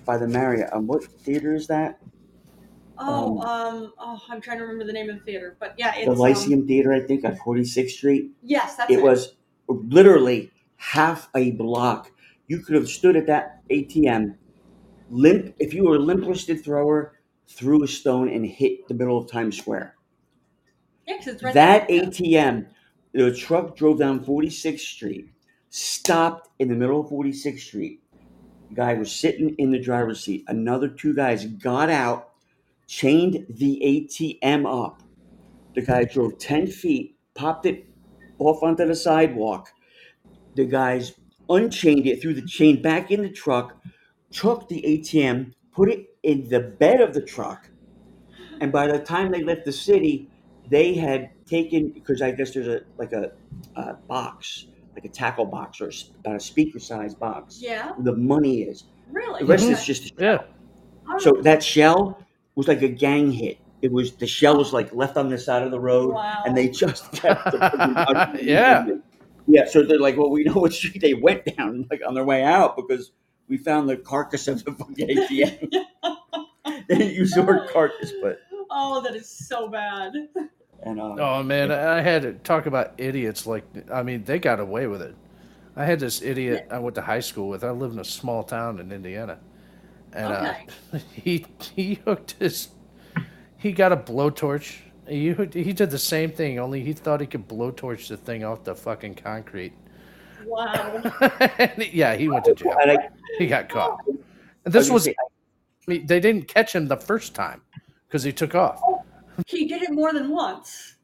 [SPEAKER 2] by the Marriott. Um, what theater is that?
[SPEAKER 1] Oh,
[SPEAKER 2] Um,
[SPEAKER 1] um, oh, I'm trying to remember the name of the theater, but yeah,
[SPEAKER 2] the
[SPEAKER 1] it's
[SPEAKER 2] Lyceum
[SPEAKER 1] um,
[SPEAKER 2] Theater, I think, on forty-sixth Street.
[SPEAKER 1] yes, that's
[SPEAKER 2] It
[SPEAKER 1] it.
[SPEAKER 2] was literally half a block. You could have stood at that A T M, limp. If you were a limp-wristed thrower, threw a stone and hit the middle of Times Square.
[SPEAKER 1] Yeah, 'cause it's right
[SPEAKER 2] That
[SPEAKER 1] there.
[SPEAKER 2] A T M, the truck drove down forty-sixth Street, stopped in the middle of forty-sixth Street. The guy was sitting in the driver's seat. Another two guys got out, chained the A T M up. The guy drove ten feet, popped it off onto the sidewalk. The guys unchained it, threw the chain back in the truck, took the A T M, put it in the bed of the truck, and by the time they left the city, they had taken, because I guess there's a like a, a box, like a tackle box or about a speaker sized box.
[SPEAKER 1] Yeah,
[SPEAKER 2] Where the money is.
[SPEAKER 1] really.
[SPEAKER 2] The rest
[SPEAKER 4] Mhm.
[SPEAKER 2] is
[SPEAKER 1] Okay.
[SPEAKER 2] just a
[SPEAKER 4] Yeah.
[SPEAKER 2] shell.
[SPEAKER 1] All
[SPEAKER 2] So
[SPEAKER 1] right.
[SPEAKER 2] that shell was like a gang hit. It was the shell was like left on the side of the road,
[SPEAKER 1] Wow.
[SPEAKER 2] and they just kept the freaking
[SPEAKER 4] Yeah.
[SPEAKER 2] yeah. So they're like, well, we know what street they went down, like on their way out, because we found the carcass of the fucking A T M. They didn't use the word carcass, but
[SPEAKER 1] Oh, that is so bad.
[SPEAKER 2] and uh,
[SPEAKER 4] Oh man, I had to talk about idiots. Like, I mean, they got away with it. I had this idiot I went to high school with. I lived in a small town in Indiana, and
[SPEAKER 1] Okay.
[SPEAKER 4] uh, he he hooked his. He got a blowtorch. He hooked, he did the same thing, only he thought he could blowtorch the thing off the fucking concrete.
[SPEAKER 1] Wow.
[SPEAKER 4] And yeah, he went to jail.
[SPEAKER 2] and I,
[SPEAKER 4] He got caught. And
[SPEAKER 2] I
[SPEAKER 4] this
[SPEAKER 2] gonna
[SPEAKER 4] was
[SPEAKER 2] say,
[SPEAKER 4] I mean, they didn't catch him the first time because he took off.
[SPEAKER 1] He did it more than once.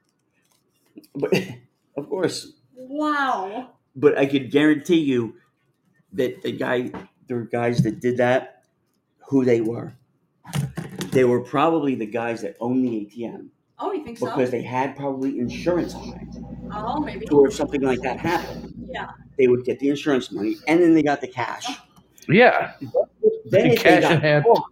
[SPEAKER 2] but, of course,
[SPEAKER 1] Wow.
[SPEAKER 2] but I could guarantee you that the guy, there were guys that did that, who they were. They were probably the guys that owned the A T M
[SPEAKER 1] Oh, you think so?
[SPEAKER 2] because they had probably insurance on it.
[SPEAKER 1] Oh, maybe.
[SPEAKER 2] So if something like that happened,
[SPEAKER 1] Yeah.
[SPEAKER 2] they would get the insurance money and then they got the cash.
[SPEAKER 4] Yeah,
[SPEAKER 2] Then if
[SPEAKER 4] cash
[SPEAKER 2] they
[SPEAKER 4] in
[SPEAKER 2] got
[SPEAKER 4] hand.
[SPEAKER 2] caught,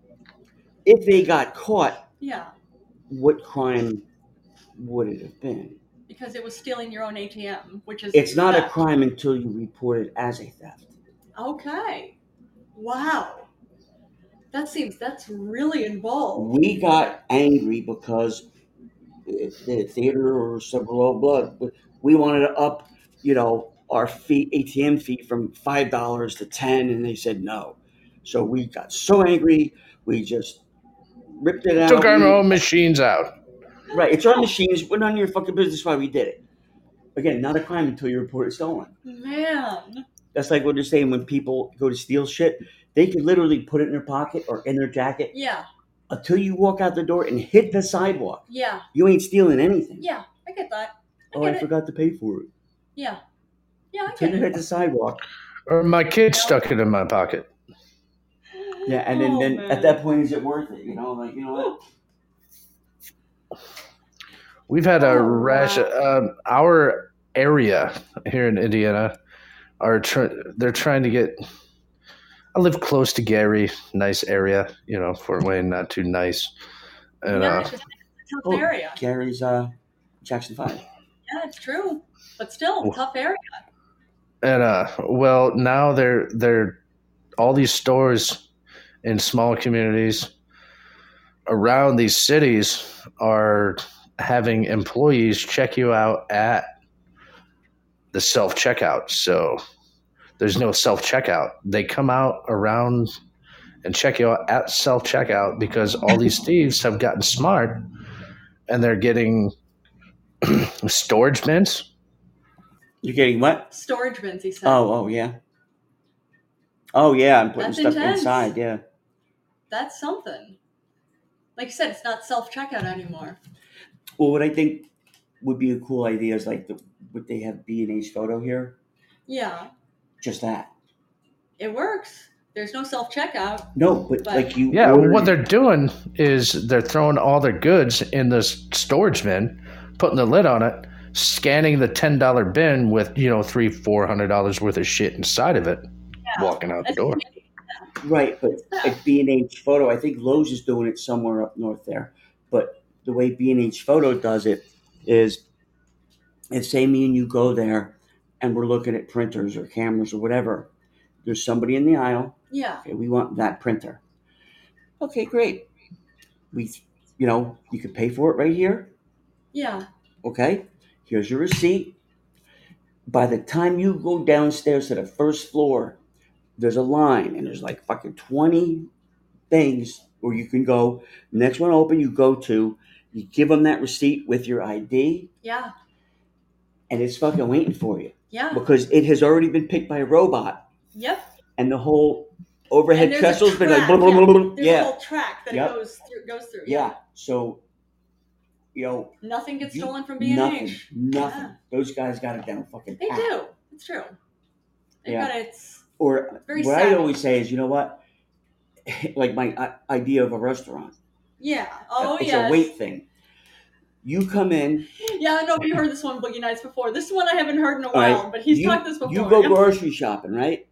[SPEAKER 2] if they got caught,
[SPEAKER 1] Yeah.
[SPEAKER 2] what crime would it have been?
[SPEAKER 1] Because it was stealing your own A T M, which is
[SPEAKER 2] It's not a
[SPEAKER 1] theft.
[SPEAKER 2] crime until you report it as a theft.
[SPEAKER 1] Okay. Wow. That seems that's really involved.
[SPEAKER 2] We got angry because the theater or several blood, but we wanted to up, you know, our fee, A T M fee from five dollars to ten, and they said no. So we got so angry, we just ripped it out.
[SPEAKER 4] Took our
[SPEAKER 2] We-
[SPEAKER 4] own machines out.
[SPEAKER 2] Right, it's our machines. We're none of your fucking business why we did it. Again, not a crime until you report it stolen.
[SPEAKER 1] Man.
[SPEAKER 2] That's like what they're saying when people go to steal shit. They can literally put it in their pocket or in their jacket
[SPEAKER 1] Yeah.
[SPEAKER 2] until you walk out the door and hit the sidewalk.
[SPEAKER 1] Yeah.
[SPEAKER 2] You ain't stealing anything.
[SPEAKER 1] Yeah. I get that. I
[SPEAKER 2] Oh,
[SPEAKER 1] get
[SPEAKER 2] I
[SPEAKER 1] it.
[SPEAKER 2] forgot to pay for it.
[SPEAKER 1] Yeah. Yeah, I
[SPEAKER 2] Until
[SPEAKER 1] get
[SPEAKER 2] you hit
[SPEAKER 1] it.
[SPEAKER 2] the sidewalk.
[SPEAKER 4] Or my kid stuck it in my pocket.
[SPEAKER 2] Yeah, and then,
[SPEAKER 1] Oh,
[SPEAKER 2] then
[SPEAKER 1] man.
[SPEAKER 2] at that point, is it worth it? You know, like, you know what?
[SPEAKER 4] We've had a
[SPEAKER 1] Oh,
[SPEAKER 4] rash.
[SPEAKER 1] wow.
[SPEAKER 4] Um, our area here in Indiana are tr- they're trying to get. I live close to Gary, nice area. You know, Fort Wayne, not too nice. And
[SPEAKER 1] Yeah,
[SPEAKER 4] uh,
[SPEAKER 1] it's just a tough
[SPEAKER 2] Oh,
[SPEAKER 1] area.
[SPEAKER 2] Gary's uh, Jackson five.
[SPEAKER 1] Yeah, it's true. But still, tough area.
[SPEAKER 4] and uh, well, now they're they're all these stores in small communities around these cities are having employees check you out at the self checkout. So there's no self checkout. They come out around and check you out at self checkout because all these thieves have gotten smart and they're getting storage bins.
[SPEAKER 2] You're getting what?
[SPEAKER 1] Storage bins, he said.
[SPEAKER 2] Oh, oh, yeah. Oh, yeah, I'm putting
[SPEAKER 1] That's
[SPEAKER 2] stuff
[SPEAKER 1] intense.
[SPEAKER 2] inside, yeah.
[SPEAKER 1] That's something. Like you said, it's not self-checkout anymore.
[SPEAKER 2] Well, what I think would be a cool idea is like the, what they have B and H photo here.
[SPEAKER 1] Yeah,
[SPEAKER 2] Just that.
[SPEAKER 1] it works. There's no self-checkout.
[SPEAKER 2] No, but,
[SPEAKER 1] But-
[SPEAKER 2] like you.
[SPEAKER 4] Yeah,
[SPEAKER 2] ordered
[SPEAKER 4] what
[SPEAKER 2] it.
[SPEAKER 4] they're doing is they're throwing all their goods in this storage bin, putting the lid on it, scanning the ten dollar bin with, you know, three, four hundred dollars worth of shit inside of it,
[SPEAKER 1] Yeah.
[SPEAKER 4] walking out the
[SPEAKER 1] That's
[SPEAKER 4] door.
[SPEAKER 2] Right, but at B and H Photo, I think Lowe's is doing it somewhere up north there. But the way B and H Photo does it is, if say me and you go there, and we're looking at printers or cameras or whatever, There's somebody in the aisle.
[SPEAKER 1] Yeah.
[SPEAKER 2] Okay, we want that printer. Okay, great. We, you know, you can pay for it right here.
[SPEAKER 1] Yeah.
[SPEAKER 2] Okay, here's your receipt. By the time you go downstairs to the first floor, there's a line, and there's like fucking twenty things where you can go. Next one open, you go to. You give them that receipt with your I D,
[SPEAKER 1] Yeah.
[SPEAKER 2] and it's fucking waiting for you
[SPEAKER 1] Yeah.
[SPEAKER 2] because it has already been picked by a robot,
[SPEAKER 1] Yep.
[SPEAKER 2] and the whole overhead
[SPEAKER 1] And there's a
[SPEAKER 2] tressel's been like
[SPEAKER 1] track,
[SPEAKER 2] blah, blah,
[SPEAKER 1] yeah.
[SPEAKER 2] blah, blah, blah.
[SPEAKER 1] There's
[SPEAKER 2] yeah,
[SPEAKER 1] a whole track that
[SPEAKER 2] Yep.
[SPEAKER 1] it goes through. Goes through.
[SPEAKER 2] yeah. So, you know,
[SPEAKER 1] Nothing gets
[SPEAKER 2] you-
[SPEAKER 1] stolen from B and
[SPEAKER 2] nothing,
[SPEAKER 1] H.
[SPEAKER 2] nothing.
[SPEAKER 1] Yeah.
[SPEAKER 2] Those guys got it down fucking
[SPEAKER 1] They
[SPEAKER 2] pat.
[SPEAKER 1] do. It's true. They've
[SPEAKER 2] Yeah.
[SPEAKER 1] got it's
[SPEAKER 2] Or
[SPEAKER 1] Very
[SPEAKER 2] what I
[SPEAKER 1] savvy.
[SPEAKER 2] always say is, you know what? Like my i- idea of a restaurant.
[SPEAKER 1] yeah. Oh
[SPEAKER 2] it's
[SPEAKER 1] yes.
[SPEAKER 2] a weight thing. You come in.
[SPEAKER 1] Yeah, I know if you heard this one Boogie Nights before. This one I haven't heard in a
[SPEAKER 2] all right,
[SPEAKER 1] while, but he's
[SPEAKER 2] you,
[SPEAKER 1] talked this before.
[SPEAKER 2] You go
[SPEAKER 1] Yep.
[SPEAKER 2] grocery shopping, right?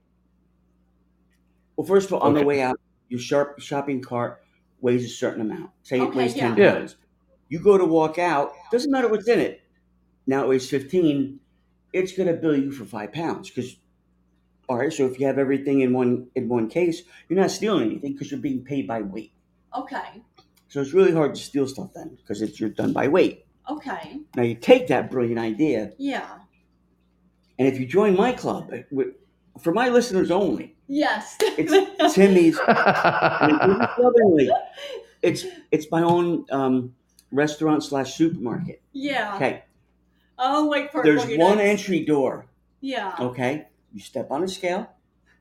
[SPEAKER 2] Well, first of all, on the
[SPEAKER 4] Okay.
[SPEAKER 2] way out, your sharp shopping cart weighs a certain amount. Say it
[SPEAKER 1] Okay,
[SPEAKER 2] weighs ten
[SPEAKER 1] yeah.
[SPEAKER 2] pounds. You go to walk out. Doesn't matter what's in it. Now it weighs fifteen. It's going to bill you for five pounds because. All right, so if you have everything in one in one case, you're not stealing anything because you're being paid by weight.
[SPEAKER 1] Okay.
[SPEAKER 2] So it's really hard to steal stuff then because it's you're done by weight.
[SPEAKER 1] Okay.
[SPEAKER 2] Now you take that brilliant idea,
[SPEAKER 1] Yeah.
[SPEAKER 2] and if you join my club, it would- for my listeners only,
[SPEAKER 1] Yes.
[SPEAKER 2] it's Timmy's. Lovingly, it's it's my own um, restaurant slash supermarket.
[SPEAKER 1] yeah.
[SPEAKER 2] Okay,
[SPEAKER 1] Oh, wait for it.
[SPEAKER 2] there's
[SPEAKER 1] Boogie
[SPEAKER 2] one
[SPEAKER 1] Nights.
[SPEAKER 2] entry door.
[SPEAKER 1] Yeah.
[SPEAKER 2] Okay, you step on a scale.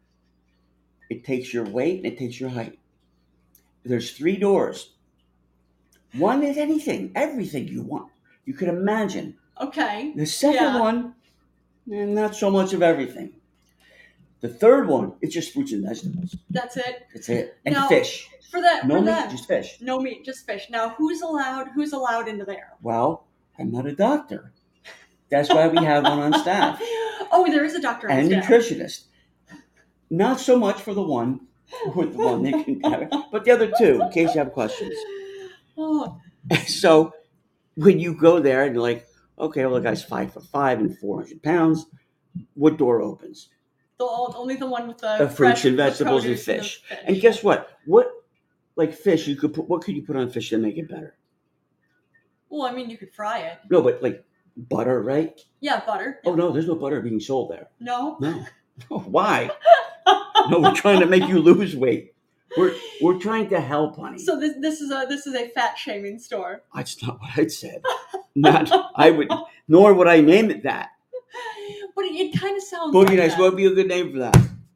[SPEAKER 2] It takes your weight and it takes your height. There's three doors. One is anything, everything you want. You could imagine.
[SPEAKER 1] Okay.
[SPEAKER 2] The second
[SPEAKER 1] Yeah.
[SPEAKER 2] one, eh, not so much of everything. The third one, it's just fruits and vegetables.
[SPEAKER 1] That's it.
[SPEAKER 2] That's it. And
[SPEAKER 1] Now,
[SPEAKER 2] fish.
[SPEAKER 1] For that.
[SPEAKER 2] No
[SPEAKER 1] for
[SPEAKER 2] meat,
[SPEAKER 1] that.
[SPEAKER 2] just fish.
[SPEAKER 1] No meat, just fish. Now, who's allowed? Who's allowed into there?
[SPEAKER 2] Well, I'm not a doctor. That's why we have one on staff.
[SPEAKER 1] Oh, there is a doctor on
[SPEAKER 2] And a
[SPEAKER 1] staff.
[SPEAKER 2] nutritionist. Not so much for the one, with the one they can have it, but the other two, in case you have questions.
[SPEAKER 1] Oh,
[SPEAKER 2] So when you go there and you're like, okay, well, the guy's five foot five and four hundred pounds, what door opens?
[SPEAKER 1] the only the one with the,
[SPEAKER 2] The fruits
[SPEAKER 1] fresh-
[SPEAKER 2] and
[SPEAKER 1] the
[SPEAKER 2] vegetables and
[SPEAKER 1] produce the
[SPEAKER 2] fish. And guess what? What, like fish, you could put, what could you put on fish to make it better?
[SPEAKER 1] Well, I mean, you could fry it.
[SPEAKER 2] No, but like butter, right?
[SPEAKER 1] Yeah, butter.
[SPEAKER 2] Oh, no, there's no butter being sold there.
[SPEAKER 1] No.
[SPEAKER 2] No. No, why? No, we're trying to make you lose weight. We're we're trying to help, honey.
[SPEAKER 1] So this this is a this is a fat shaming store.
[SPEAKER 2] That's not what I said. Not I would, nor would I name it that.
[SPEAKER 1] But it, it kind of sounds
[SPEAKER 2] Boogie
[SPEAKER 1] like
[SPEAKER 2] Nights,
[SPEAKER 1] that.
[SPEAKER 2] what would be a good name for that?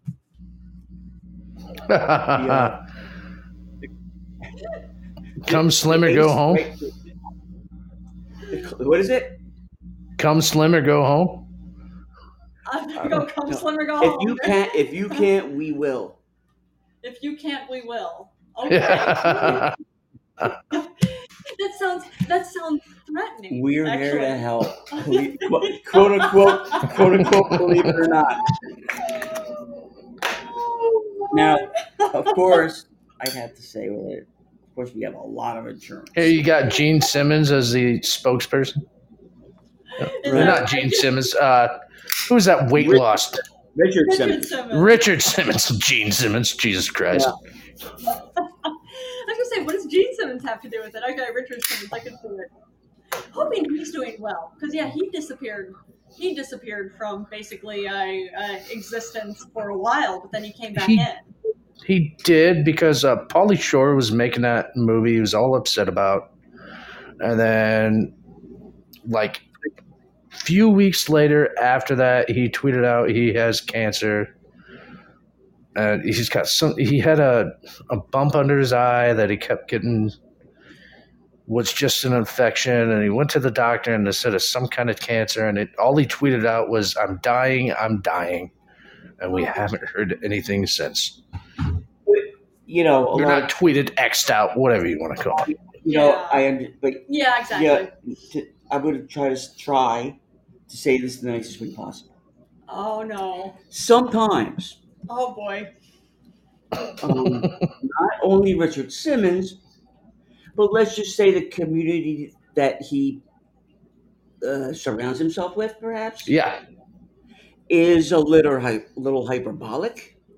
[SPEAKER 2] Yeah.
[SPEAKER 4] Come slim or go home.
[SPEAKER 2] What is it?
[SPEAKER 4] Come slim or go home.
[SPEAKER 1] I'm gonna go come
[SPEAKER 2] No.
[SPEAKER 1] slim or go
[SPEAKER 2] If
[SPEAKER 1] home.
[SPEAKER 2] you can't, if you can't, we will.
[SPEAKER 1] If you can't, we will. Okay.
[SPEAKER 4] Yeah.
[SPEAKER 1] that sounds that sounds threatening.
[SPEAKER 2] We're
[SPEAKER 1] actually.
[SPEAKER 2] here to help. Believe- quote unquote, quote unquote, believe it or not. Now, of course, I'd have to say, well, of course, we have a lot of insurance.
[SPEAKER 4] Here you got Gene Simmons as the spokesperson.
[SPEAKER 1] Is
[SPEAKER 4] Or
[SPEAKER 1] that-
[SPEAKER 4] not Gene Simmons. Uh, who's that weight
[SPEAKER 2] Rich-
[SPEAKER 4] loss?
[SPEAKER 2] Richard
[SPEAKER 1] Richard
[SPEAKER 2] Simmons.
[SPEAKER 1] Simmons.
[SPEAKER 4] Richard Simmons. Gene Simmons. Jesus Christ.
[SPEAKER 2] Yeah.
[SPEAKER 1] I was gonna say, what does Gene Simmons have to do with it? Okay, Richard Simmons, I can see it. Hoping he's doing well, because yeah, he disappeared. He disappeared from basically uh, uh, existence for a while, but then he came back
[SPEAKER 4] He-
[SPEAKER 1] in.
[SPEAKER 4] He did because uh, Pauly Shore was making that movie. He was all upset about, and then like a few weeks later after that, he tweeted out he has cancer, and he's got some. He had a a bump under his eye that he kept getting. Was just an infection, and he went to the doctor, and they said it's some kind of cancer. And it all he tweeted out was, "I'm dying, I'm dying," and we haven't heard anything since.
[SPEAKER 2] You know, a
[SPEAKER 4] They're
[SPEAKER 2] lot.
[SPEAKER 4] not tweeted, X'd out, whatever you want to call it.
[SPEAKER 2] You know,
[SPEAKER 1] Yeah.
[SPEAKER 2] I under, but
[SPEAKER 1] Yeah, exactly.
[SPEAKER 2] yeah, to, I would try to try to say this the nicest way possible.
[SPEAKER 1] Oh no.
[SPEAKER 2] Sometimes,
[SPEAKER 1] Oh boy.
[SPEAKER 2] um, not only Richard Simmons, but let's just say the community that he uh, surrounds himself with, perhaps,
[SPEAKER 4] Yeah.
[SPEAKER 2] is a little hy- little hyperbolic.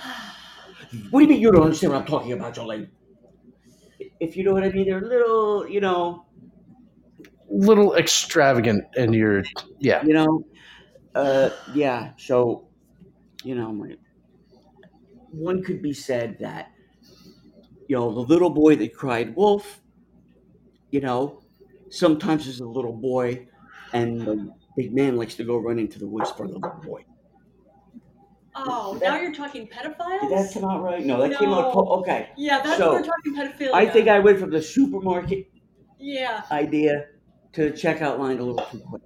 [SPEAKER 2] What do you mean you don't understand what I'm talking about, Jolene? If you know what I mean, they're a little, you know,
[SPEAKER 4] Little extravagant in your yeah.
[SPEAKER 2] you know, uh, yeah. So, you know, my, one could be said that, you know, the little boy that cried wolf, you know, sometimes is a little boy, and the big man likes to go run into the woods for the little boy.
[SPEAKER 1] Oh,
[SPEAKER 2] Did that-
[SPEAKER 1] now you're talking pedophiles?
[SPEAKER 2] Did that come out right? No, that came out.
[SPEAKER 1] No.
[SPEAKER 2] Okay.
[SPEAKER 1] Yeah, that's
[SPEAKER 2] So,
[SPEAKER 1] we're talking pedophilia.
[SPEAKER 2] I think I went from the supermarket
[SPEAKER 1] Yeah.
[SPEAKER 2] idea to the checkout line a little too quick.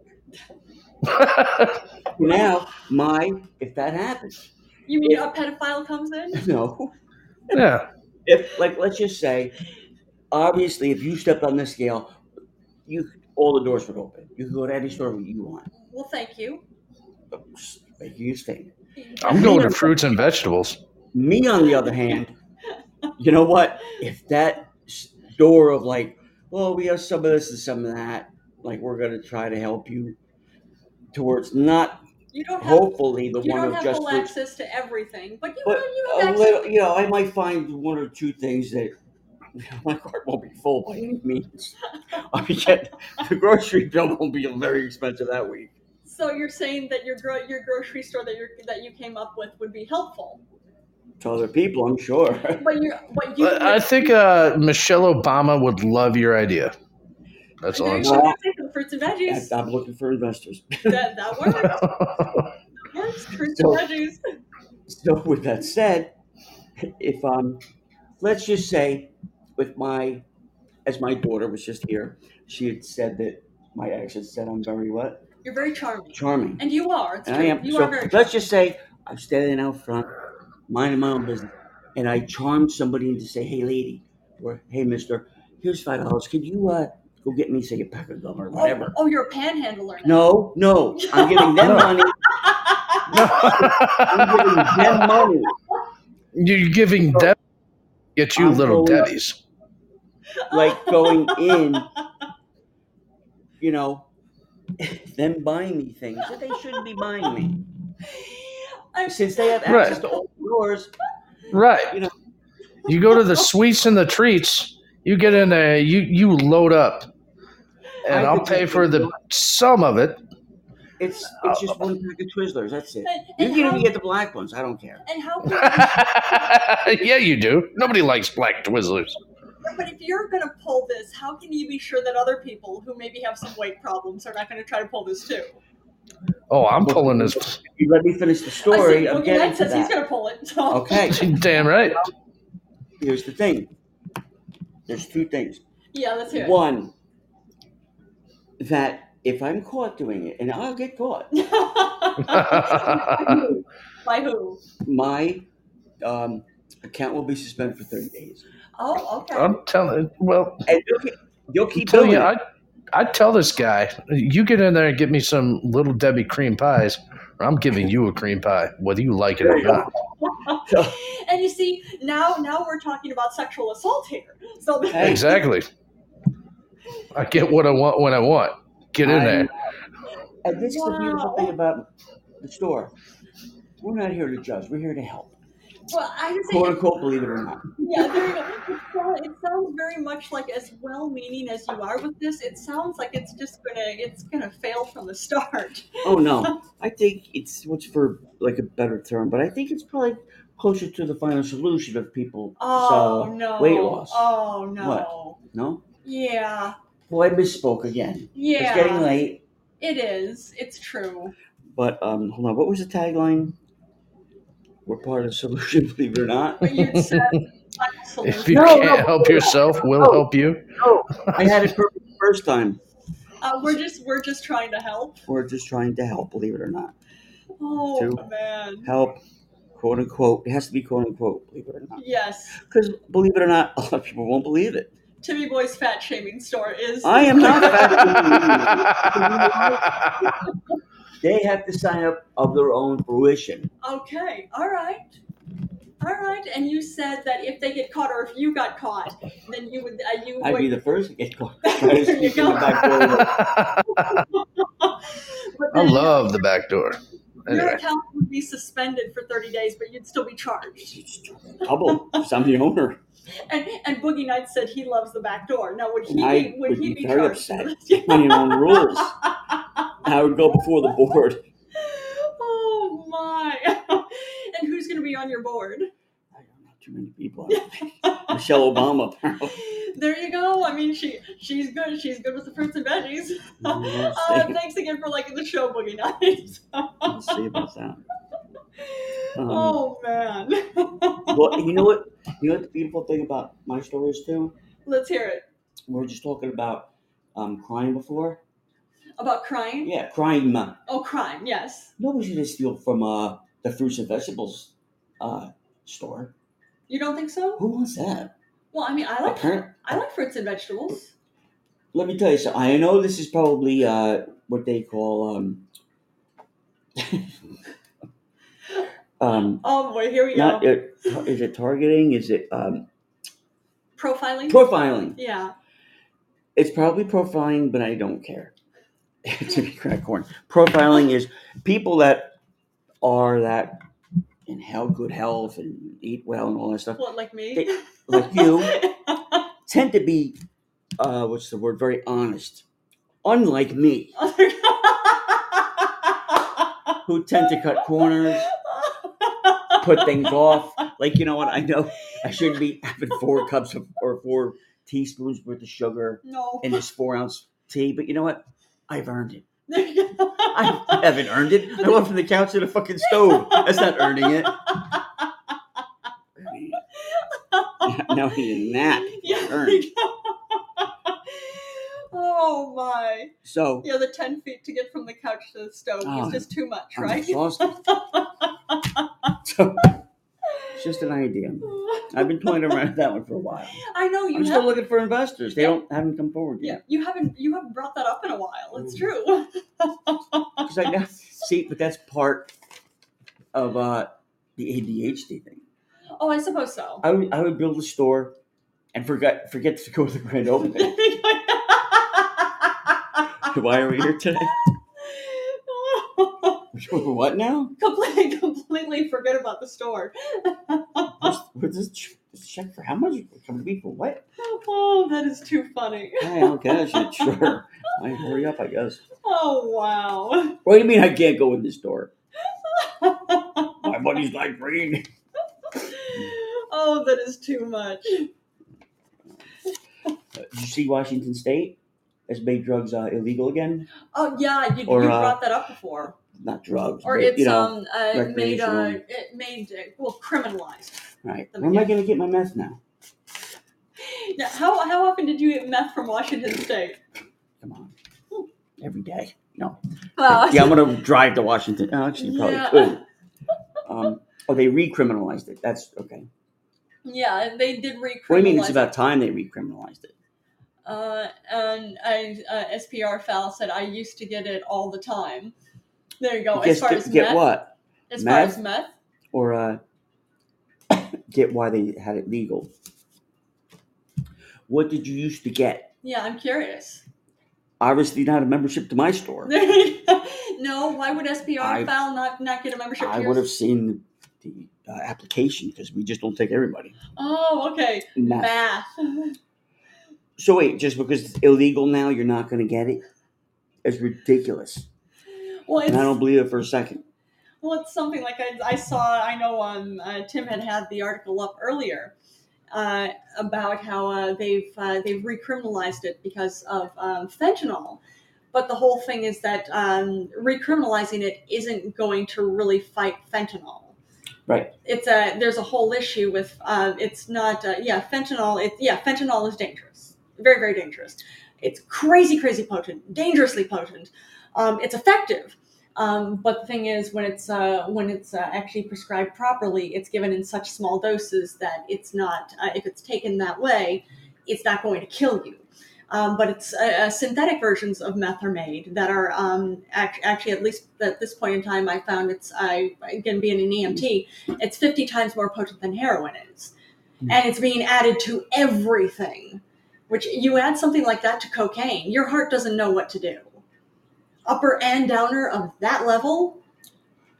[SPEAKER 2] Now, my, if that happens,
[SPEAKER 1] You mean a pedophile comes in?
[SPEAKER 2] no.
[SPEAKER 4] Yeah.
[SPEAKER 2] If, like, let's just say, obviously, if you stepped on this scale, you all the doors would open. You could go to any store you want.
[SPEAKER 1] Well, thank you.
[SPEAKER 2] Make you thing.
[SPEAKER 4] I'm going to fruits and vegetables.
[SPEAKER 2] Me, on the other hand, you know what? If that door of like, well, we have some of this and some of that, like we're going to try to help you towards not
[SPEAKER 1] You don't have
[SPEAKER 2] hopefully the
[SPEAKER 1] you
[SPEAKER 2] one
[SPEAKER 1] don't
[SPEAKER 2] of
[SPEAKER 1] have
[SPEAKER 2] just
[SPEAKER 1] full
[SPEAKER 2] fruits,
[SPEAKER 1] access to everything, but you
[SPEAKER 2] but
[SPEAKER 1] have, you
[SPEAKER 2] a
[SPEAKER 1] have access.
[SPEAKER 2] little, you know, I might find one or two things that my cart won't be full by any means. I get the grocery bill won't be very expensive that week.
[SPEAKER 1] So you're saying that your gro- your grocery store that you that you came up with would be helpful,
[SPEAKER 2] To other people, I'm sure.
[SPEAKER 1] but you but you.
[SPEAKER 4] But I think uh, Michelle Obama would love your idea. That's all
[SPEAKER 1] there
[SPEAKER 4] I'm
[SPEAKER 1] you
[SPEAKER 4] saying.
[SPEAKER 1] go, the fruits and veggies.
[SPEAKER 2] I'm looking for investors.
[SPEAKER 1] that that works. That works. Fruits
[SPEAKER 2] So-
[SPEAKER 1] and veggies.
[SPEAKER 2] So with that said, if um, let's just say, with my, as my daughter was just here, she had said that my ex had said I'm very what?
[SPEAKER 1] You're very charming,
[SPEAKER 2] Charming.
[SPEAKER 1] and you are. It's
[SPEAKER 2] And
[SPEAKER 1] true.
[SPEAKER 2] I am.
[SPEAKER 1] You
[SPEAKER 2] So
[SPEAKER 1] are very.
[SPEAKER 2] let's just say I'm standing out front, minding my own business, and I charm somebody into say, "Hey, lady," or "Hey, mister, here's five dollars. Could you uh go get me say a pack of gum or whatever?"
[SPEAKER 1] Oh, oh, you're a panhandler now.
[SPEAKER 2] No, no, I'm giving them
[SPEAKER 4] No.
[SPEAKER 2] money. I'm giving them money.
[SPEAKER 4] You're giving Deb get you
[SPEAKER 2] I'm
[SPEAKER 4] little
[SPEAKER 2] going-
[SPEAKER 4] Debbie's.
[SPEAKER 2] Like going in, you know, them buying me things that they shouldn't be buying me.
[SPEAKER 1] I'm,
[SPEAKER 2] Since they have
[SPEAKER 4] Right.
[SPEAKER 2] access to all the doors,
[SPEAKER 4] Right.
[SPEAKER 2] You know.
[SPEAKER 4] You go to the sweets and the treats. You get in there. You you load up, and
[SPEAKER 2] I
[SPEAKER 4] I'll
[SPEAKER 2] could
[SPEAKER 4] pay
[SPEAKER 2] just
[SPEAKER 4] for the
[SPEAKER 2] enjoy-
[SPEAKER 4] some of it.
[SPEAKER 2] it's it's just one pack of Twizzlers. That's it.
[SPEAKER 1] and,
[SPEAKER 2] You
[SPEAKER 1] and
[SPEAKER 2] can
[SPEAKER 1] how,
[SPEAKER 2] even get the black ones. I don't care.
[SPEAKER 1] and how can
[SPEAKER 4] Yeah, you do. Nobody likes black Twizzlers.
[SPEAKER 1] but if you're going to pull this, how can you be sure that other people who maybe have some weight problems are not going to try to pull this too?
[SPEAKER 4] Oh, I'm pulling this.
[SPEAKER 2] You let me finish the
[SPEAKER 1] I
[SPEAKER 2] story.
[SPEAKER 1] see.
[SPEAKER 2] I'm
[SPEAKER 1] Well,
[SPEAKER 2] getting
[SPEAKER 1] Ned
[SPEAKER 2] to
[SPEAKER 1] says he's
[SPEAKER 2] that.
[SPEAKER 1] going to pull it. So.
[SPEAKER 2] Okay,
[SPEAKER 4] Damn right.
[SPEAKER 2] here's the thing. There's two things.
[SPEAKER 1] Yeah, let's hear it.
[SPEAKER 2] One, that if I'm caught doing it, and I'll get caught,
[SPEAKER 1] By who?
[SPEAKER 2] my um, account will be suspended for thirty days.
[SPEAKER 1] Oh, okay.
[SPEAKER 4] I'm telling. Well,
[SPEAKER 2] And you'll keep, you'll keep
[SPEAKER 4] tell
[SPEAKER 2] doing
[SPEAKER 4] you,
[SPEAKER 2] it.
[SPEAKER 4] I I tell this guy, you get in there and get me some little Debbie cream pies, or I'm giving you a cream pie, whether you like it or not.
[SPEAKER 2] So,
[SPEAKER 1] And you see, now now we're talking about sexual assault here. So
[SPEAKER 2] Hey.
[SPEAKER 4] Exactly. I get what I want when I want. Get in there.
[SPEAKER 2] and this is the beautiful
[SPEAKER 1] Wow.
[SPEAKER 2] thing about the store. We're not here to judge. We're here to help.
[SPEAKER 1] well, I would
[SPEAKER 2] Quote
[SPEAKER 1] say,
[SPEAKER 2] unquote, believe it or not.
[SPEAKER 1] yeah, there you go. It sounds, it sounds very much like as well-meaning as you are with this. It sounds like it's just gonna it's gonna fail from the start.
[SPEAKER 2] Oh no, I think it's what's for like a better term, but I think it's probably closer to the final solution of people.
[SPEAKER 1] Oh
[SPEAKER 2] so,
[SPEAKER 1] no!
[SPEAKER 2] weight loss.
[SPEAKER 1] Oh no!
[SPEAKER 2] No,
[SPEAKER 1] Yeah,
[SPEAKER 2] well, I misspoke again.
[SPEAKER 1] yeah.
[SPEAKER 2] It's getting late,
[SPEAKER 1] It is. It's true.
[SPEAKER 2] but um, hold on. What was the tagline? We're part of the solution, believe it or not.
[SPEAKER 1] But you said
[SPEAKER 4] If you
[SPEAKER 2] No,
[SPEAKER 4] can't
[SPEAKER 2] no.
[SPEAKER 4] help yourself, we'll
[SPEAKER 2] No.
[SPEAKER 4] help you.
[SPEAKER 2] I had it perfect the first time.
[SPEAKER 1] uh, we're just we're just trying to help.
[SPEAKER 2] We're just trying to help, believe it or not.
[SPEAKER 1] Oh
[SPEAKER 2] Two.
[SPEAKER 1] man.
[SPEAKER 2] Help, quote unquote. It has to be quote unquote, believe it or not.
[SPEAKER 1] Yes.
[SPEAKER 2] Because believe it or not, a lot of people won't believe it.
[SPEAKER 1] Timmy Boy's fat shaming store is.
[SPEAKER 2] I am not fat. They have to sign up of their own fruition.
[SPEAKER 1] Okay. All right. All right. And you said that if they get caught, or if you got caught, then you would. Uh, you
[SPEAKER 2] I'd
[SPEAKER 1] would.
[SPEAKER 2] be the first to get caught.
[SPEAKER 1] There you go.
[SPEAKER 2] Back door.
[SPEAKER 1] But
[SPEAKER 4] I
[SPEAKER 1] then
[SPEAKER 4] love the back door.
[SPEAKER 1] Your
[SPEAKER 4] Anyway.
[SPEAKER 1] account would be suspended for thirty days, but you'd still be charged.
[SPEAKER 2] Double. I'm the owner.
[SPEAKER 1] And and Boogie Nights said he loves the back door. Now, would he
[SPEAKER 2] And I
[SPEAKER 1] be, would,
[SPEAKER 2] would
[SPEAKER 1] he
[SPEAKER 2] be
[SPEAKER 1] be,
[SPEAKER 2] very
[SPEAKER 1] charged?
[SPEAKER 2] upset. I didn't own the rules. I would go before the board.
[SPEAKER 1] Oh my! And who's going to be on your board?
[SPEAKER 2] I don't know, too many people. Michelle Obama, apparently.
[SPEAKER 1] There you go. I mean, she she's good. She's good with the fruits and veggies.
[SPEAKER 2] We'll
[SPEAKER 1] Uh,
[SPEAKER 2] see.
[SPEAKER 1] thanks again for liking the show, Boogie Nights.
[SPEAKER 2] We'll see about that. Um,
[SPEAKER 1] Oh man!
[SPEAKER 2] Well, you know what? You know what the beautiful thing about my stories too?
[SPEAKER 1] Let's hear it.
[SPEAKER 2] We were just talking about um, crime before.
[SPEAKER 1] About crying.
[SPEAKER 2] Yeah, crime. Uh,
[SPEAKER 1] Oh, crime. Yes.
[SPEAKER 2] Nobody's gonna steal from uh, the fruits and vegetables uh, store.
[SPEAKER 1] You don't think so?
[SPEAKER 2] Who wants that?
[SPEAKER 1] Well, I mean, I like
[SPEAKER 2] Apparent-
[SPEAKER 1] I like fruits and vegetables.
[SPEAKER 2] Let me tell you something. I know this is probably uh, what they call um, um,
[SPEAKER 1] Oh boy, here we
[SPEAKER 2] not
[SPEAKER 1] go.
[SPEAKER 2] uh, is it targeting? Is it um,
[SPEAKER 1] Profiling.
[SPEAKER 2] profiling?
[SPEAKER 1] Yeah.
[SPEAKER 2] It's probably profiling, but I don't care. To be crack corn. Profiling is people that are that in hell, good health and eat well and all that stuff.
[SPEAKER 1] What, like me?
[SPEAKER 2] They- like you tend to be, uh, what's the word? Very honest. Unlike me, who tend to cut corners, put things off. Like, you know what? I know I shouldn't be having four cups of, or four teaspoons worth of sugar
[SPEAKER 1] No.
[SPEAKER 2] in this four ounce tea, but you know what? I've earned it.
[SPEAKER 1] There you go.
[SPEAKER 2] I haven't earned it. I went from the couch to the fucking stove. That's not earning it. No, even that.
[SPEAKER 1] Yeah.
[SPEAKER 2] Earned.
[SPEAKER 1] Oh my.
[SPEAKER 2] So,
[SPEAKER 1] Yeah, the ten feet to get from the couch to the stove
[SPEAKER 2] Oh,
[SPEAKER 1] is just too much,
[SPEAKER 2] I'm
[SPEAKER 1] right?
[SPEAKER 2] exhausted. So, it's just an idea. I've been toying around with that one for a while.
[SPEAKER 1] I know you
[SPEAKER 2] I'm
[SPEAKER 1] have.
[SPEAKER 2] still looking for investors. They
[SPEAKER 1] Yeah.
[SPEAKER 2] don't haven't come forward
[SPEAKER 1] Yeah,
[SPEAKER 2] yet.
[SPEAKER 1] you haven't you haven't brought that up in a while. It's
[SPEAKER 2] Mm.
[SPEAKER 1] true.
[SPEAKER 2] Because I know, see, but that's part of uh, the A D H D thing.
[SPEAKER 1] Oh, I suppose so.
[SPEAKER 2] I would I would build a store and forget forget to go to the grand opening. Why are we here today? What now?
[SPEAKER 1] completely, completely forget about the store.
[SPEAKER 2] What's, what's this, ch- this check for how much? Coming to me for what?
[SPEAKER 1] Oh, that is too funny.
[SPEAKER 2] Hey, I'll cash it. Sure. I hurry up, I guess.
[SPEAKER 1] Oh, wow.
[SPEAKER 2] What do you mean I can't go in the store? My money's not green.
[SPEAKER 1] Oh, that is too much.
[SPEAKER 2] Uh, did you see Washington State has made drugs uh, illegal again?
[SPEAKER 1] Oh, yeah, you,
[SPEAKER 2] Or,
[SPEAKER 1] you
[SPEAKER 2] uh,
[SPEAKER 1] brought that up before.
[SPEAKER 2] Not drugs,
[SPEAKER 1] Or
[SPEAKER 2] but,
[SPEAKER 1] it's
[SPEAKER 2] you know.
[SPEAKER 1] um uh, made uh
[SPEAKER 2] recreational.
[SPEAKER 1] it made uh, well criminalized.
[SPEAKER 2] Right.
[SPEAKER 1] the-
[SPEAKER 2] Where am I going to get my meth now?
[SPEAKER 1] Now, how how often did you get meth from Washington State?
[SPEAKER 2] Come on. Every day. No.
[SPEAKER 1] Well,
[SPEAKER 2] Yeah, I'm going to drive to Washington. Oh, actually, you probably
[SPEAKER 1] Yeah.
[SPEAKER 2] could. Um, oh, they recriminalized it. That's okay.
[SPEAKER 1] yeah, they did recriminalize.
[SPEAKER 2] What do you mean? It's
[SPEAKER 1] it.
[SPEAKER 2] about time they recriminalized it.
[SPEAKER 1] Uh, and I, uh, S P R Fal said I used to get it all the time. There you go.
[SPEAKER 2] Guess
[SPEAKER 1] As far
[SPEAKER 2] get,
[SPEAKER 1] as
[SPEAKER 2] get
[SPEAKER 1] meth,
[SPEAKER 2] what?
[SPEAKER 1] as far
[SPEAKER 2] Meth?
[SPEAKER 1] as meth,
[SPEAKER 2] Or uh, get why they had it legal. What did you used to get?
[SPEAKER 1] yeah, I'm curious.
[SPEAKER 2] Obviously not a membership to my store.
[SPEAKER 1] No, why would S P R
[SPEAKER 2] I-
[SPEAKER 1] Fal not not get a membership?
[SPEAKER 2] I
[SPEAKER 1] to
[SPEAKER 2] would have
[SPEAKER 1] yours?
[SPEAKER 2] seen the uh, application because we just don't take everybody.
[SPEAKER 1] Oh, okay.
[SPEAKER 2] Meth.
[SPEAKER 1] Math.
[SPEAKER 2] So wait, just because it's illegal now, you're not going to get it? It's ridiculous.
[SPEAKER 1] Well, it's,
[SPEAKER 2] And I don't believe it for a second.
[SPEAKER 1] well, it's something like I, I saw. I know um, uh, Tim had had the article up earlier uh, about how uh, they've uh, they've recriminalized it because of um, fentanyl. But the whole thing is that um, recriminalizing it isn't going to really fight fentanyl.
[SPEAKER 2] Right.
[SPEAKER 1] It's a there's a whole issue with uh, it's not uh, yeah fentanyl. It yeah fentanyl is dangerous, very very dangerous. It's crazy crazy potent, dangerously potent. Um, it's effective. Um, but the thing is, when it's uh, when it's uh, actually prescribed properly, it's given in such small doses that it's not. Uh, if it's taken that way, it's not going to kill you. Um, but it's uh, uh, synthetic versions of meth are made that are um, act- actually, at least at this point in time, I found it's I again being an E M T, it's fifty times more potent than heroin is,
[SPEAKER 2] Mm.
[SPEAKER 1] and it's being added to everything. Which you add something like that to cocaine, your heart doesn't know what to do. Upper and downer of that level,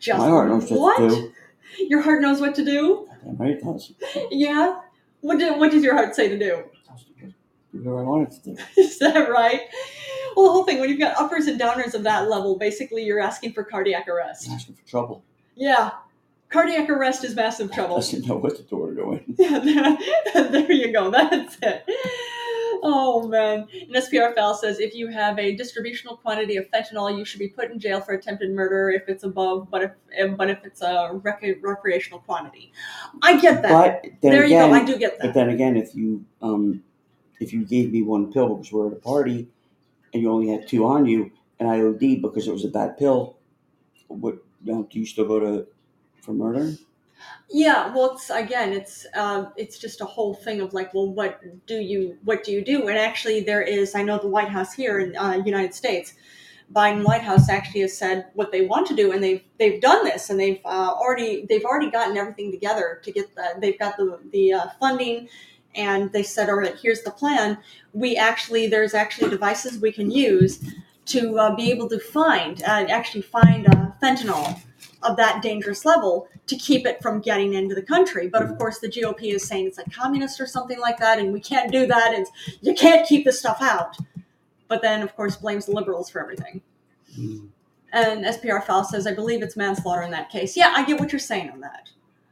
[SPEAKER 1] Just
[SPEAKER 2] My heart knows what to do.
[SPEAKER 1] Your heart knows what to do?
[SPEAKER 2] Damn right it does.
[SPEAKER 1] Yeah? What, did, what does your heart say to do?
[SPEAKER 2] Do whatever I want it to do.
[SPEAKER 1] Is that right? Well, the whole thing, when you've got uppers and downers of that level, basically you're asking for cardiac arrest.
[SPEAKER 2] I'm asking for trouble.
[SPEAKER 1] Yeah. Cardiac arrest is massive trouble.
[SPEAKER 2] Doesn't know what the door to go in.
[SPEAKER 1] There you go. That's it. Oh, man. And S P R F L says if you have a distributional quantity of fentanyl, you should be put in jail for attempted murder if it's above, but if but if it's a rec- recreational quantity. I get that.
[SPEAKER 2] But then
[SPEAKER 1] there
[SPEAKER 2] again,
[SPEAKER 1] you go. I do get that.
[SPEAKER 2] But then again, if you um, if you gave me one pill because we're at a party and you only had two on you, and I O D'd because it was a bad pill, what you know, do you still go to for murder?
[SPEAKER 1] Yeah, well, it's again, it's um, it's just a whole thing of like, well, what do you what do you do? And actually, there is. I know the White House here in uh, United States, Biden White House actually has said what they want to do, and they've they've done this, and they've uh, already they've already gotten everything together to get the they've got the the uh, funding, and they said, all right, here's the plan. We actually there's actually devices we can use to uh, be able to find uh, actually find uh, fentanyl of that dangerous level to keep it from getting into the country. But of course the G O P is saying it's like communist or something like that, and we can't do that, and you can't keep this stuff out. But then of course blames the liberals for everything. Mm. And S P R F L says, I believe it's manslaughter in that case. Yeah, I get what you're saying on that.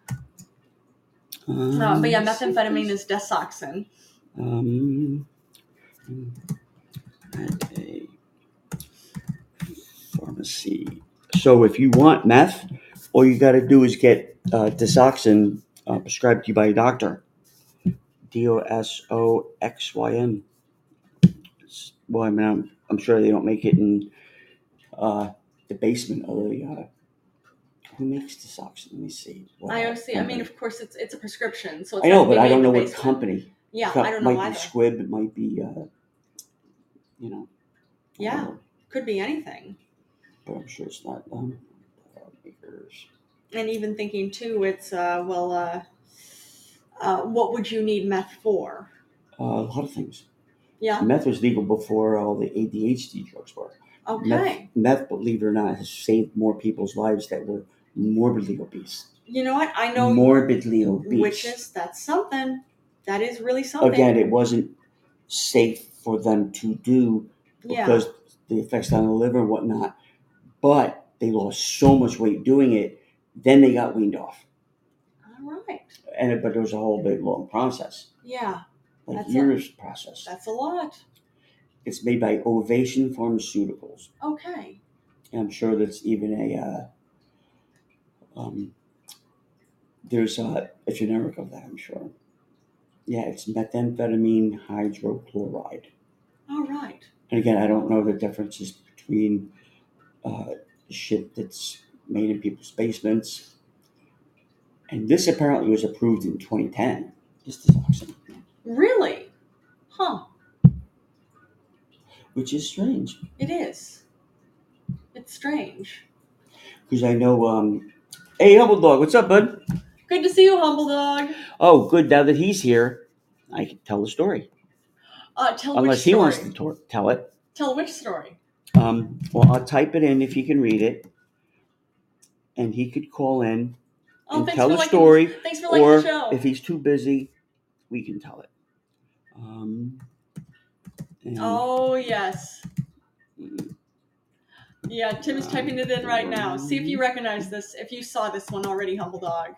[SPEAKER 1] Um, uh, but yeah, methamphetamine is desoxin.
[SPEAKER 2] Um, at a pharmacy. So if you want meth, all you got to do is get uh, desoxin uh, prescribed to you by a doctor. D O S O X Y N. Well, I mean, I'm, I'm sure they don't make it in uh, the basement of the. Uh, who makes desoxin? Let me see.
[SPEAKER 1] What I O C. I mean, of course, it's it's a prescription, so it's
[SPEAKER 2] I know, but I don't know what company.
[SPEAKER 1] Yeah,
[SPEAKER 2] Co-
[SPEAKER 1] I don't know
[SPEAKER 2] either. Might
[SPEAKER 1] either.
[SPEAKER 2] be Squibb. It might be, uh, you know.
[SPEAKER 1] Yeah, could be anything.
[SPEAKER 2] But I'm sure it's not um, makers.
[SPEAKER 1] And even thinking too, it's uh, well, uh, uh, what would you need meth for?
[SPEAKER 2] Uh, a lot of things.
[SPEAKER 1] Yeah.
[SPEAKER 2] Meth was legal before all the A D H D drugs were.
[SPEAKER 1] Okay.
[SPEAKER 2] Meth, meth, believe it or not, has saved more people's lives that were morbidly obese.
[SPEAKER 1] You know what? I know.
[SPEAKER 2] Morbidly obese.
[SPEAKER 1] Which is, that's something. That is really something.
[SPEAKER 2] Again, it wasn't safe for them to do because yeah. the effects on the liver and whatnot. But they lost so much weight doing it, then they got weaned off.
[SPEAKER 1] All right.
[SPEAKER 2] And but there was a whole big long process.
[SPEAKER 1] Yeah.
[SPEAKER 2] Like
[SPEAKER 1] that's
[SPEAKER 2] years
[SPEAKER 1] a,
[SPEAKER 2] process.
[SPEAKER 1] That's a lot.
[SPEAKER 2] It's made by Ovation Pharmaceuticals.
[SPEAKER 1] Okay.
[SPEAKER 2] And I'm sure that's even a uh, um, there's a, a generic of that, I'm sure. Yeah, it's methamphetamine hydrochloride.
[SPEAKER 1] All right.
[SPEAKER 2] And again, I don't know the differences between uh, shit that's made in people's basements. And this apparently was approved in twenty ten. This desoxin.
[SPEAKER 1] Really? Huh.
[SPEAKER 2] Which is strange.
[SPEAKER 1] It is. It's strange.
[SPEAKER 2] Because I know, um, hey, Humble Dog, what's up, bud?
[SPEAKER 1] Good to see you, Humble Dog.
[SPEAKER 2] Oh, good. Now that he's here, I can tell the story.
[SPEAKER 1] Uh, tell
[SPEAKER 2] Unless
[SPEAKER 1] which story?
[SPEAKER 2] he wants to tor- tell it.
[SPEAKER 1] Tell which story?
[SPEAKER 2] Um, well, I'll type it in if he can read it. And he could call in
[SPEAKER 1] oh,
[SPEAKER 2] and
[SPEAKER 1] thanks
[SPEAKER 2] tell
[SPEAKER 1] for
[SPEAKER 2] the
[SPEAKER 1] liking,
[SPEAKER 2] story.
[SPEAKER 1] Thanks for liking
[SPEAKER 2] or
[SPEAKER 1] the show.
[SPEAKER 2] If he's too busy, we can tell it. Um, and,
[SPEAKER 1] oh, yes. Yeah, Tim is typing it in right now. See if you recognize this, if you saw this one already, Humble Dog.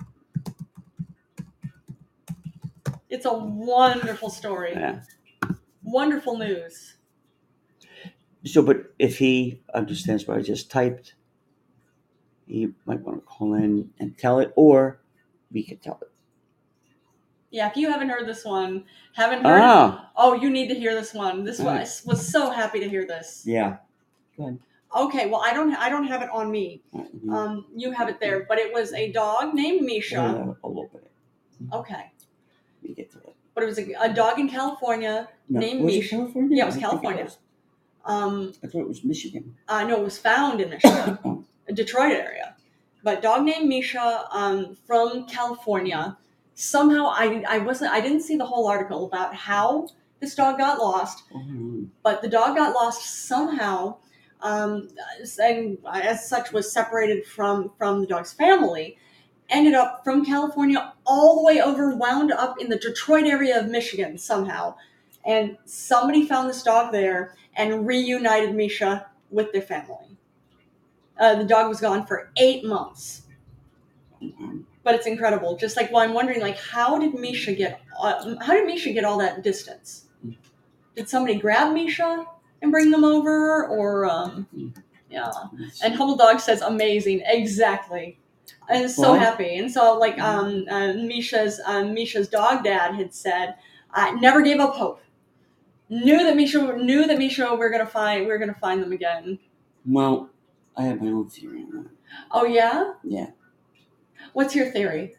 [SPEAKER 1] It's a wonderful story.
[SPEAKER 2] Yeah.
[SPEAKER 1] Wonderful news.
[SPEAKER 2] So, but if he understands what I just typed, he might want to call in and tell it, or we could tell it.
[SPEAKER 1] Yeah, if you haven't heard this one, haven't heard
[SPEAKER 2] ah.
[SPEAKER 1] it, oh, you need to hear this one. This
[SPEAKER 2] Right.
[SPEAKER 1] was was so happy to hear this.
[SPEAKER 2] Yeah. Go ahead.
[SPEAKER 1] Okay, well, I don't I don't have it on me. Mm-hmm. Um, you have it there, but it was a dog named Misha.
[SPEAKER 2] Uh, I'll open it.
[SPEAKER 1] Okay.
[SPEAKER 2] Let me get to it.
[SPEAKER 1] But it was a, a dog in California
[SPEAKER 2] no,
[SPEAKER 1] named
[SPEAKER 2] was
[SPEAKER 1] Misha.
[SPEAKER 2] It California?
[SPEAKER 1] Yeah, it was
[SPEAKER 2] I
[SPEAKER 1] California.
[SPEAKER 2] It was.
[SPEAKER 1] Um,
[SPEAKER 2] I thought it was Michigan.
[SPEAKER 1] I uh, know it was found in Michigan,
[SPEAKER 2] oh.
[SPEAKER 1] Detroit area. But dog named Misha um, from California. Somehow I I wasn't I didn't see the whole article about how this dog got lost,
[SPEAKER 2] mm-hmm.
[SPEAKER 1] but the dog got lost somehow. um, and as such was separated from from the dog's family, ended up from California all the way over, wound up in the Detroit area of Michigan somehow. And somebody found this dog there and reunited Misha with their family. Uh, the dog was gone for eight months. But it's incredible. Just like, well, I'm wondering, like, how did Misha get, uh, how did Misha get all that distance? Did somebody grab Misha and bring them over, or um, yeah? And Humble Dog says, "Amazing, exactly." I was so
[SPEAKER 2] Well,
[SPEAKER 1] happy, and so like um, uh, Misha's um, Misha's dog dad had said, "I never gave up hope. Knew that Misha knew that Misha we're gonna find we're gonna find them again."
[SPEAKER 2] Well, I have my own theory on that.
[SPEAKER 1] Oh yeah,
[SPEAKER 2] Yeah.
[SPEAKER 1] what's your theory?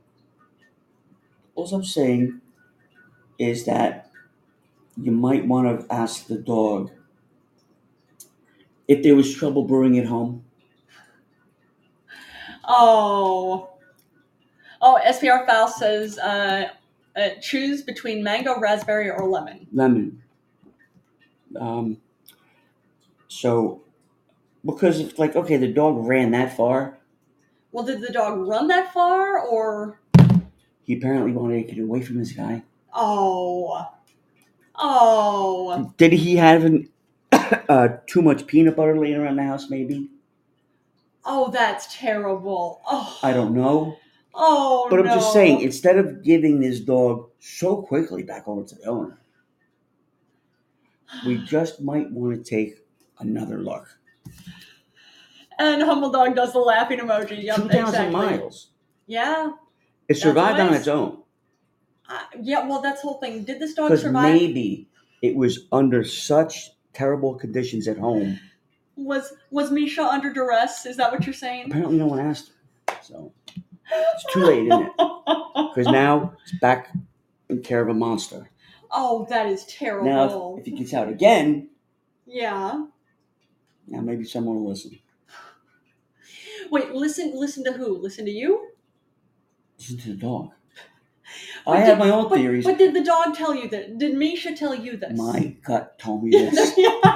[SPEAKER 2] All I'm saying is that you might want to ask the dog if there was trouble bringing it home.
[SPEAKER 1] Oh, oh, S P R Faust says, uh, uh, choose between mango, raspberry, or lemon.
[SPEAKER 2] Lemon. Um, so, because it's like, okay, the dog ran that far.
[SPEAKER 1] Well, did the dog run that far, or?
[SPEAKER 2] He apparently wanted to get away from this guy.
[SPEAKER 1] Oh. Oh.
[SPEAKER 2] Did he have an, uh, too much peanut butter laying around the house, maybe?
[SPEAKER 1] Oh, that's terrible. Oh.
[SPEAKER 2] I don't know.
[SPEAKER 1] Oh,
[SPEAKER 2] But I'm
[SPEAKER 1] no.
[SPEAKER 2] just saying, instead of giving this dog so quickly back over to the owner, we just might want to take another look.
[SPEAKER 1] And Humble Dog does the laughing emoji. Yep,
[SPEAKER 2] two thousand
[SPEAKER 1] exactly.
[SPEAKER 2] miles.
[SPEAKER 1] Yeah.
[SPEAKER 2] It survived
[SPEAKER 1] That's
[SPEAKER 2] on
[SPEAKER 1] nice.
[SPEAKER 2] its own.
[SPEAKER 1] Uh, yeah, well, that's the whole thing. Did this dog
[SPEAKER 2] Because
[SPEAKER 1] survive?
[SPEAKER 2] maybe it was under such terrible conditions at home.
[SPEAKER 1] Was was Misha under duress? Is that what you're saying?
[SPEAKER 2] Apparently no one asked her. So it's too late, isn't it? Because now it's back in care of a monster.
[SPEAKER 1] Oh, that is terrible.
[SPEAKER 2] Now, if, if he gets out again,
[SPEAKER 1] yeah.
[SPEAKER 2] now maybe someone will listen.
[SPEAKER 1] Wait, listen listen to who? Listen to you?
[SPEAKER 2] Listen to the dog.
[SPEAKER 1] But
[SPEAKER 2] I
[SPEAKER 1] did,
[SPEAKER 2] have my own
[SPEAKER 1] but,
[SPEAKER 2] theories.
[SPEAKER 1] But did the dog tell you that? Did Misha tell you this?
[SPEAKER 2] My gut told me this.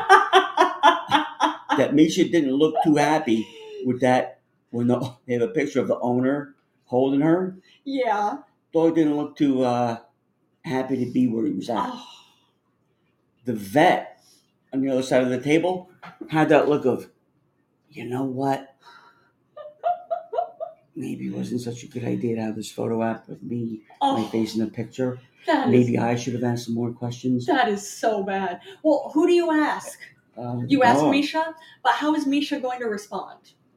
[SPEAKER 2] That Misha didn't look too happy with that. When the, they have a picture of the owner holding her.
[SPEAKER 1] Yeah.
[SPEAKER 2] Dog didn't look too uh, happy to be where he was at.
[SPEAKER 1] Oh.
[SPEAKER 2] The vet on the other side of the table had that look of, you know what? Maybe it wasn't such a good idea to have this photo app with me,
[SPEAKER 1] Oh.
[SPEAKER 2] my face in the picture.
[SPEAKER 1] That
[SPEAKER 2] Maybe
[SPEAKER 1] is,
[SPEAKER 2] I should have asked some more questions.
[SPEAKER 1] that is so bad. Well, who do you ask?
[SPEAKER 2] Uh,
[SPEAKER 1] You ask
[SPEAKER 2] dog.
[SPEAKER 1] Misha, but how is Misha going to respond?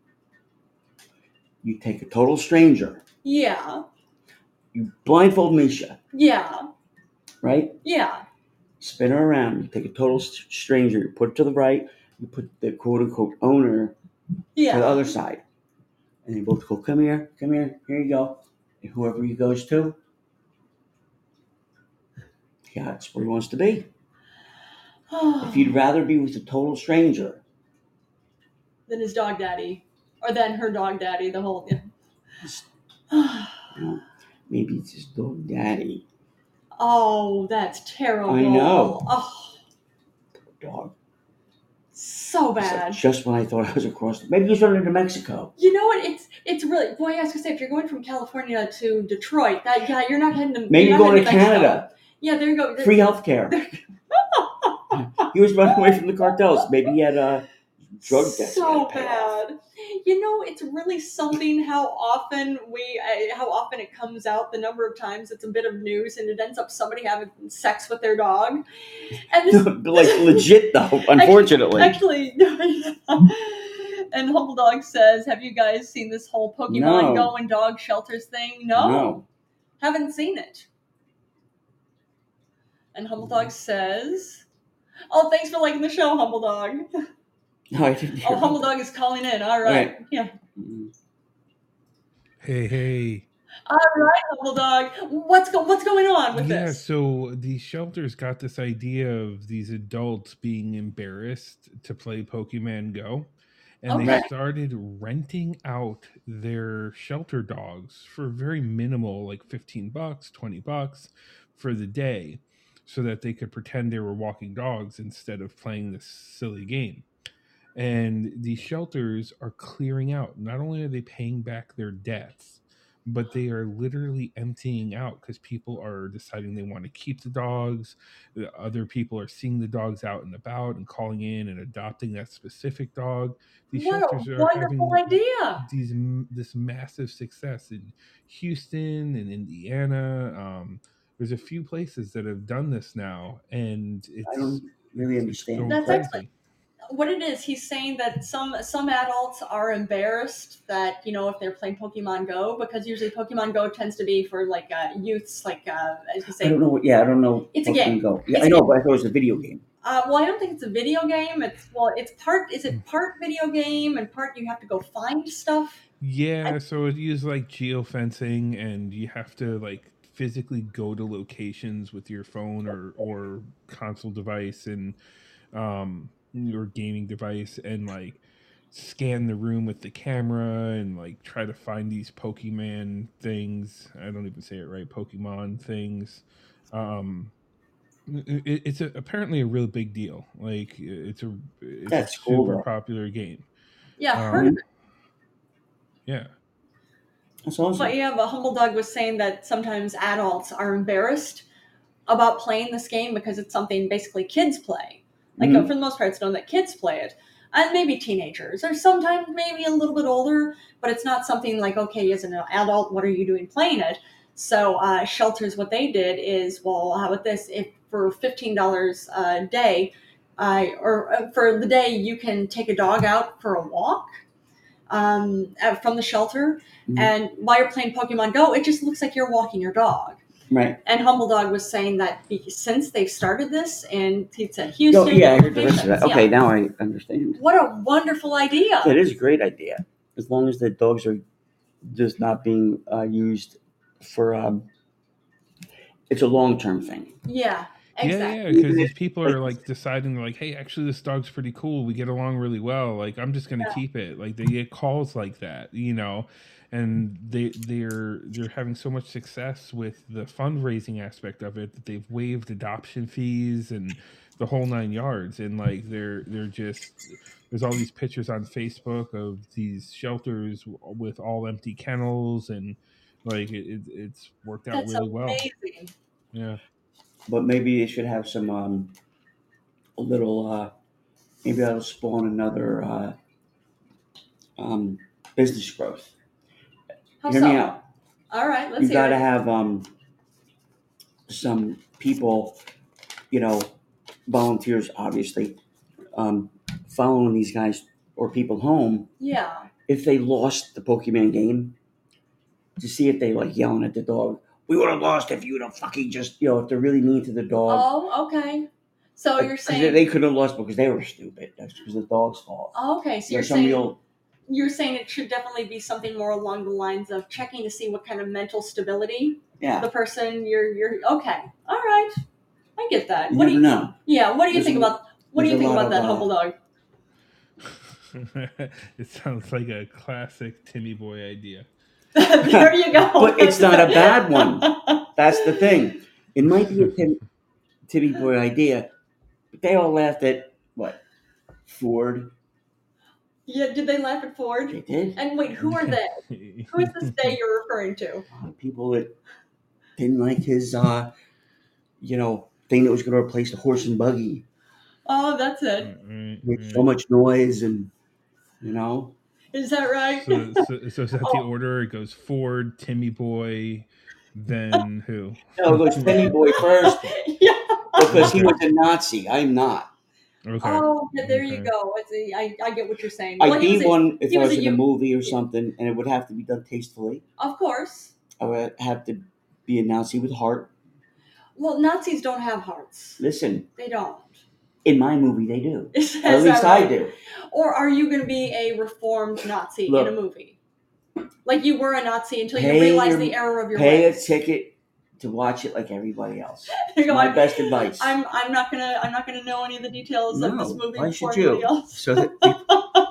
[SPEAKER 2] You take a total stranger.
[SPEAKER 1] Yeah.
[SPEAKER 2] You blindfold Misha,
[SPEAKER 1] Yeah.
[SPEAKER 2] right?
[SPEAKER 1] Yeah.
[SPEAKER 2] Spin her around. You take a total st- stranger. You put it to the right. You put the quote-unquote owner
[SPEAKER 1] Yeah.
[SPEAKER 2] to the other side. And they both go, come here, come here, here you go. And whoever he goes to, yeah, that's where he wants to be. If he'd rather be with a total stranger,
[SPEAKER 1] Than his dog daddy. Or than her dog daddy, the whole. Yeah.
[SPEAKER 2] you know, maybe it's his dog daddy.
[SPEAKER 1] Oh, that's terrible.
[SPEAKER 2] I know.
[SPEAKER 1] Oh,
[SPEAKER 2] Dog.
[SPEAKER 1] so
[SPEAKER 2] It's like
[SPEAKER 1] bad.
[SPEAKER 2] just when I thought I was across, the, maybe he's running to Mexico.
[SPEAKER 1] You know what? It's it's really. Boy, I was gonna say, if you're going from California to Detroit, that yeah, you're not heading to.
[SPEAKER 2] Maybe
[SPEAKER 1] you're
[SPEAKER 2] you're
[SPEAKER 1] not
[SPEAKER 2] going to
[SPEAKER 1] heading Mexico.
[SPEAKER 2] Canada.
[SPEAKER 1] Yeah, there you go.
[SPEAKER 2] Free health care. He was running away from the cartels. Maybe he had a drug debt.
[SPEAKER 1] So bad. You know, it's really something how often we, uh, how often it comes out, the number of times it's a bit of news and it ends up somebody having sex with their dog. And this,
[SPEAKER 2] Like legit though, unfortunately.
[SPEAKER 1] Actually, and Humble Dog says, have you guys seen this whole Pokemon
[SPEAKER 2] No.
[SPEAKER 1] Go and dog shelters thing? No.
[SPEAKER 2] No.
[SPEAKER 1] Haven't seen it. And Humble Dog says, oh, thanks for liking the show, Humble Dog.
[SPEAKER 2] No, I didn't hear
[SPEAKER 1] Oh, Humble
[SPEAKER 2] that.
[SPEAKER 1] Dog is calling in. All right.
[SPEAKER 2] Right.
[SPEAKER 1] Yeah.
[SPEAKER 2] Mm.
[SPEAKER 5] Hey, hey.
[SPEAKER 1] All right, Humble Dog. What's go- what's going on with
[SPEAKER 5] Yeah,
[SPEAKER 1] this?
[SPEAKER 5] so these shelters got this idea of these adults being embarrassed to play Pokemon Go. And they
[SPEAKER 1] Okay.
[SPEAKER 5] started renting out their shelter dogs for very minimal, like fifteen bucks, twenty bucks for the day, so that they could pretend they were walking dogs instead of playing this silly game. And these shelters are clearing out. Not only are they paying back their debts, but they are literally emptying out because people are deciding they want to keep the dogs. The other people are seeing the dogs out and about and calling in and adopting that specific dog. These
[SPEAKER 1] What a
[SPEAKER 5] shelters are
[SPEAKER 1] wonderful
[SPEAKER 5] having
[SPEAKER 1] idea.
[SPEAKER 5] these this massive success in Houston and Indiana. Um, there's a few places that have done this now, and it's
[SPEAKER 2] I don't really
[SPEAKER 5] it's,
[SPEAKER 2] understand.
[SPEAKER 5] It's going
[SPEAKER 1] That's
[SPEAKER 5] crazy.
[SPEAKER 1] excellent. What it is, he's saying that some some adults are embarrassed that, you know, if they're playing Pokemon Go, because usually Pokemon Go tends to be for like uh, youths, like uh, as you
[SPEAKER 2] I
[SPEAKER 1] say.
[SPEAKER 2] don't know. What, yeah, I don't know.
[SPEAKER 1] It's a
[SPEAKER 2] Pokemon
[SPEAKER 1] game.
[SPEAKER 2] Go. Yeah,
[SPEAKER 1] It's
[SPEAKER 2] I
[SPEAKER 1] a
[SPEAKER 2] know,
[SPEAKER 1] game.
[SPEAKER 2] but I thought it was a video game.
[SPEAKER 1] Uh, well, I don't think it's a video game. It's well, it's part. Is it part video game and part you have to go find stuff?
[SPEAKER 5] Yeah,
[SPEAKER 1] I,
[SPEAKER 5] so it uses like geofencing, and you have to like physically go to locations with your phone or or console device and um your gaming device, and like scan the room with the camera and like try to find these Pokemon things. I don't even say it right. Pokemon things. Um, it, it's a, apparently a real big deal. Like it's a it's
[SPEAKER 2] That's
[SPEAKER 5] a
[SPEAKER 2] cool,
[SPEAKER 5] super
[SPEAKER 2] though.
[SPEAKER 5] popular game.
[SPEAKER 1] yeah,
[SPEAKER 5] Um,
[SPEAKER 1] heard of it.
[SPEAKER 5] Yeah.
[SPEAKER 2] That's awesome.
[SPEAKER 1] But yeah, but Humble Dog was saying that sometimes adults are embarrassed about playing this game because it's something basically kids play. Like
[SPEAKER 2] Mhm.
[SPEAKER 1] for the most part, it's known that kids play it, and maybe teenagers, or sometimes maybe a little bit older. But it's not something like, okay, as an adult, what are you doing playing it? So uh, shelters, what they did is, well, how about this? If for fifteen dollars a day, uh, or uh, for the day, you can take a dog out for a walk um, out from the shelter,
[SPEAKER 2] Mhm.
[SPEAKER 1] and while you're playing Pokemon Go, it just looks like you're walking your dog.
[SPEAKER 2] Right.
[SPEAKER 1] And Humble Dog was saying that since they've started this, and he said
[SPEAKER 2] Oh,
[SPEAKER 1] Houston,
[SPEAKER 2] yeah, I heard the rest of that.
[SPEAKER 1] locations,
[SPEAKER 2] Okay,
[SPEAKER 1] yeah.
[SPEAKER 2] now I understand.
[SPEAKER 1] What a wonderful idea!
[SPEAKER 2] It is a great idea, as long as the dogs are just not being uh, used for. Um, it's a long term thing.
[SPEAKER 1] Yeah,
[SPEAKER 5] Yeah,
[SPEAKER 1] exactly.
[SPEAKER 5] yeah, because these people are like deciding, like, hey, actually, this dog's pretty cool. We get along really well. Like, I'm just gonna
[SPEAKER 1] Yeah.
[SPEAKER 5] keep it. Like, they get calls like that, you know, and they they're they're having so much success with the fundraising aspect of it that they've waived adoption fees and the whole nine yards. And like, they're they're just there's all these pictures on Facebook of these shelters with all empty kennels, and like it, it it's worked out
[SPEAKER 1] That's
[SPEAKER 5] really well.
[SPEAKER 1] amazing.
[SPEAKER 5] Yeah.
[SPEAKER 2] But maybe they should have some um, a little. Uh, maybe that'll spawn another uh, um, business growth.
[SPEAKER 1] How
[SPEAKER 2] Hear
[SPEAKER 1] so?
[SPEAKER 2] me out.
[SPEAKER 1] All right, let's
[SPEAKER 2] You
[SPEAKER 1] hear
[SPEAKER 2] got to
[SPEAKER 1] it.
[SPEAKER 2] have um, some people, you know, volunteers, obviously, um, following these guys or people home
[SPEAKER 1] Yeah.
[SPEAKER 2] if they lost the Pokemon game, to see if they like yelling at the dog. We would have lost if you would have fucking just, you know, if they're really mean to the dog.
[SPEAKER 1] Oh, okay. So
[SPEAKER 2] Like,
[SPEAKER 1] you're
[SPEAKER 2] 'cause
[SPEAKER 1] saying
[SPEAKER 2] they, they could have lost because they were stupid. That's because the dog's fault.
[SPEAKER 1] oh, okay. So
[SPEAKER 2] You know,
[SPEAKER 1] you're
[SPEAKER 2] some
[SPEAKER 1] saying
[SPEAKER 2] real,
[SPEAKER 1] you're saying it should definitely be something more along the lines of checking to see what kind of mental stability
[SPEAKER 2] yeah.
[SPEAKER 1] the person you're you're okay. All right. I get that.
[SPEAKER 2] You
[SPEAKER 1] What
[SPEAKER 2] never
[SPEAKER 1] do you
[SPEAKER 2] know.
[SPEAKER 1] Yeah, what do you
[SPEAKER 2] There's
[SPEAKER 1] think
[SPEAKER 2] a-
[SPEAKER 1] about what do you
[SPEAKER 2] there's a
[SPEAKER 1] think
[SPEAKER 2] lot
[SPEAKER 1] about that,
[SPEAKER 2] of, uh,
[SPEAKER 1] Humble Dog?
[SPEAKER 5] It sounds like a classic Timmy Boy idea.
[SPEAKER 1] There you go.
[SPEAKER 2] But it's not a bad one. That's the thing. It might be a Tim, Timmy Boy idea, but they all laughed at what? Ford.
[SPEAKER 1] Yeah, did they laugh at Ford?
[SPEAKER 2] They did.
[SPEAKER 1] And wait, who are they? Who is this they you're referring to?
[SPEAKER 2] Uh, people that didn't like his, uh, you know, thing that was going to replace the horse and buggy
[SPEAKER 1] Oh, that's it.
[SPEAKER 5] Right,
[SPEAKER 2] with
[SPEAKER 5] right.
[SPEAKER 2] so much noise and, you know.
[SPEAKER 1] Is that right?
[SPEAKER 5] So, so, so is that the
[SPEAKER 1] Oh.
[SPEAKER 5] order? It goes Ford, Timmy Boy, then who?
[SPEAKER 2] No, it goes Timmy Boy first
[SPEAKER 1] Yeah.
[SPEAKER 2] because he was a Nazi. I'm not.
[SPEAKER 5] Okay.
[SPEAKER 1] Oh, yeah, there you
[SPEAKER 5] Okay.
[SPEAKER 1] go. It's a, I, I get what you're saying.
[SPEAKER 2] I'd
[SPEAKER 1] Well, he
[SPEAKER 2] be
[SPEAKER 1] was a-
[SPEAKER 2] one if
[SPEAKER 1] he
[SPEAKER 2] I
[SPEAKER 1] was
[SPEAKER 2] was
[SPEAKER 1] a
[SPEAKER 2] in a
[SPEAKER 1] U-
[SPEAKER 2] movie or something, and it would have to be done tastefully.
[SPEAKER 1] Of course.
[SPEAKER 2] I would have to be a Nazi with heart.
[SPEAKER 1] Well, Nazis don't have hearts.
[SPEAKER 2] Listen,
[SPEAKER 1] They don't.
[SPEAKER 2] in my movie, they do.
[SPEAKER 1] Is,
[SPEAKER 2] Or at
[SPEAKER 1] is
[SPEAKER 2] least
[SPEAKER 1] that right?
[SPEAKER 2] I do.
[SPEAKER 1] Or are you going to be a reformed Nazi
[SPEAKER 2] Look.
[SPEAKER 1] in a movie? Like you were a Nazi until you
[SPEAKER 2] Pay
[SPEAKER 1] realized
[SPEAKER 2] your-
[SPEAKER 1] the error of your
[SPEAKER 2] Pay a
[SPEAKER 1] ways.
[SPEAKER 2] ticket to watch it like everybody else.
[SPEAKER 1] You know,
[SPEAKER 2] My
[SPEAKER 1] I'm-
[SPEAKER 2] best advice.
[SPEAKER 1] I'm I'm not gonna I'm not gonna know any of the details of this
[SPEAKER 2] No,
[SPEAKER 1] movie
[SPEAKER 2] why
[SPEAKER 1] before
[SPEAKER 2] should you?
[SPEAKER 1] anybody else.
[SPEAKER 2] So that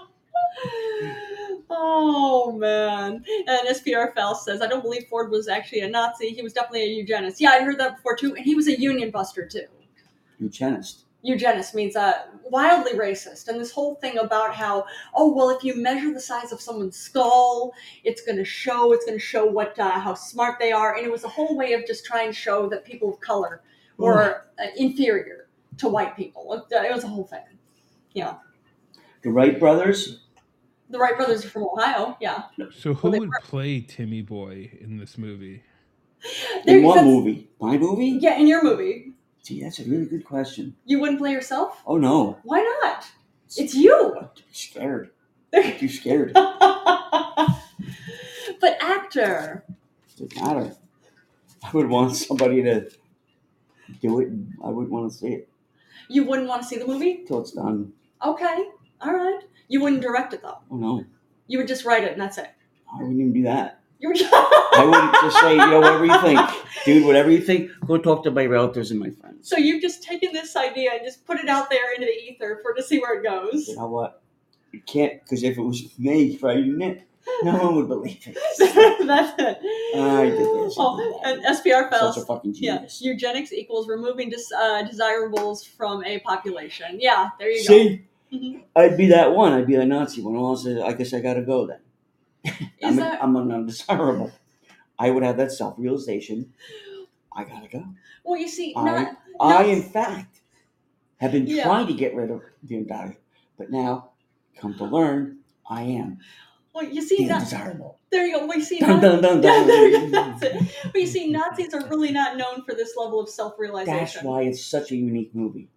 [SPEAKER 1] Oh man! And S P R Faust says, "I don't believe Ford was actually a Nazi. He was definitely a eugenist." Yeah, I heard that before too, and he was a union buster too.
[SPEAKER 2] eugenist.
[SPEAKER 1] Eugenics means uh, wildly racist. And this whole thing about how, oh, well, if you measure the size of someone's skull, it's going to show, it's going to show what, uh, how smart they are. And it was a whole way of just trying to show that people of color were uh, inferior to white people. It was a whole thing. Yeah.
[SPEAKER 2] The Wright brothers?
[SPEAKER 1] The Wright brothers are from Ohio, yeah.
[SPEAKER 5] So who
[SPEAKER 1] Well,
[SPEAKER 5] would play Timmy Boy in this movie?
[SPEAKER 1] There-
[SPEAKER 2] In what
[SPEAKER 1] that's-
[SPEAKER 2] movie? My movie?
[SPEAKER 1] Yeah, in your movie.
[SPEAKER 2] Gee, that's a really good question.
[SPEAKER 1] You wouldn't play yourself?
[SPEAKER 2] Oh, no.
[SPEAKER 1] Why not? It's you.
[SPEAKER 2] I'm too scared. I'm too scared.
[SPEAKER 1] But actor.
[SPEAKER 2] Doesn't matter. I would want somebody to do it, and I would want to see it
[SPEAKER 1] You wouldn't want to see the movie?
[SPEAKER 2] till it's done.
[SPEAKER 1] Okay, all right. You wouldn't direct it though.
[SPEAKER 2] Oh, no.
[SPEAKER 1] You would just write it and that's it.
[SPEAKER 2] I wouldn't even do that.
[SPEAKER 1] You would.
[SPEAKER 2] I wouldn't just say, you know, whatever you think. Dude, whatever you think, go talk to my relatives and my friends.
[SPEAKER 1] So you've just taken this idea and just put it out there into the ether for to see where it goes.
[SPEAKER 2] You know what? You can't, because if it was me writing it, no one would believe it.
[SPEAKER 1] That's it.
[SPEAKER 2] I did this.
[SPEAKER 1] Oh, and S P R files.
[SPEAKER 2] Such a fucking
[SPEAKER 1] Yeah,
[SPEAKER 2] genius.
[SPEAKER 1] eugenics equals removing dis, uh, desirables from a population. Yeah, there you
[SPEAKER 2] See?
[SPEAKER 1] go. Mhm.
[SPEAKER 2] I'd be that one. I'd be a Nazi one. Also, I guess I gotta go then.
[SPEAKER 1] Is
[SPEAKER 2] I'm,
[SPEAKER 1] that
[SPEAKER 2] a, I'm an undesirable. I would have that self-realization. I gotta go.
[SPEAKER 1] well? You see,
[SPEAKER 2] I,
[SPEAKER 1] not
[SPEAKER 2] I,
[SPEAKER 1] not-
[SPEAKER 2] in fact, have been
[SPEAKER 1] Yeah.
[SPEAKER 2] trying to get rid of the undesirable, but now, come to learn, I am
[SPEAKER 1] well. You see,
[SPEAKER 2] the
[SPEAKER 1] not,
[SPEAKER 2] undesirable.
[SPEAKER 1] there you go. Well, you see,
[SPEAKER 2] Dun,
[SPEAKER 1] not,
[SPEAKER 2] dun, dun,
[SPEAKER 1] Yeah,
[SPEAKER 2] dun.
[SPEAKER 1] that's it. But you see, Nazis are really not known for this level of self-realization.
[SPEAKER 2] That's why it's such a unique movie.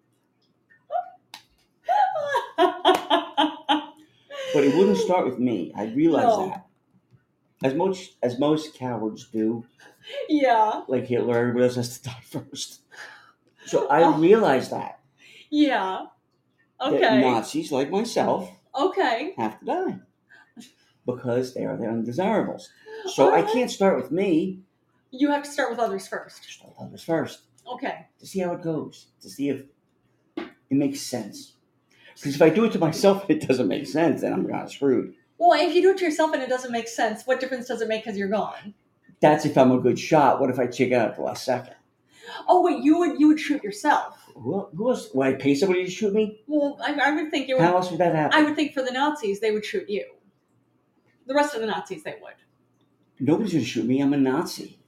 [SPEAKER 2] But it wouldn't start with me. I realize
[SPEAKER 1] No.
[SPEAKER 2] that. As most as most cowards do,
[SPEAKER 1] Yeah,
[SPEAKER 2] like Hitler, everybody else has to die first. So I
[SPEAKER 1] Oh.
[SPEAKER 2] realized that.
[SPEAKER 1] yeah.
[SPEAKER 2] That
[SPEAKER 1] Okay,
[SPEAKER 2] Nazis, like myself,
[SPEAKER 1] okay.
[SPEAKER 2] have to die. Because they are the undesirables. So I
[SPEAKER 1] Alright.
[SPEAKER 2] can't start with me.
[SPEAKER 1] You have to start with others first.
[SPEAKER 2] Start with others first.
[SPEAKER 1] Okay.
[SPEAKER 2] To see how it goes. To see if it makes sense. Because if I do it to myself and it doesn't make sense, then I'm kind of screwed.
[SPEAKER 1] Well, if you do it to yourself and it doesn't make sense, what difference does it make because you're gone?
[SPEAKER 2] That's if I'm a good shot. What if I check out at the last second?
[SPEAKER 1] Oh wait, you would you would shoot yourself?
[SPEAKER 2] Who, who else? Would I pay somebody to shoot me?
[SPEAKER 1] Well, I, I would think it would.
[SPEAKER 2] How else would that happen?
[SPEAKER 1] I would think for the Nazis they would shoot you. The rest of the Nazis they would.
[SPEAKER 2] Nobody's going to shoot me. I'm a Nazi.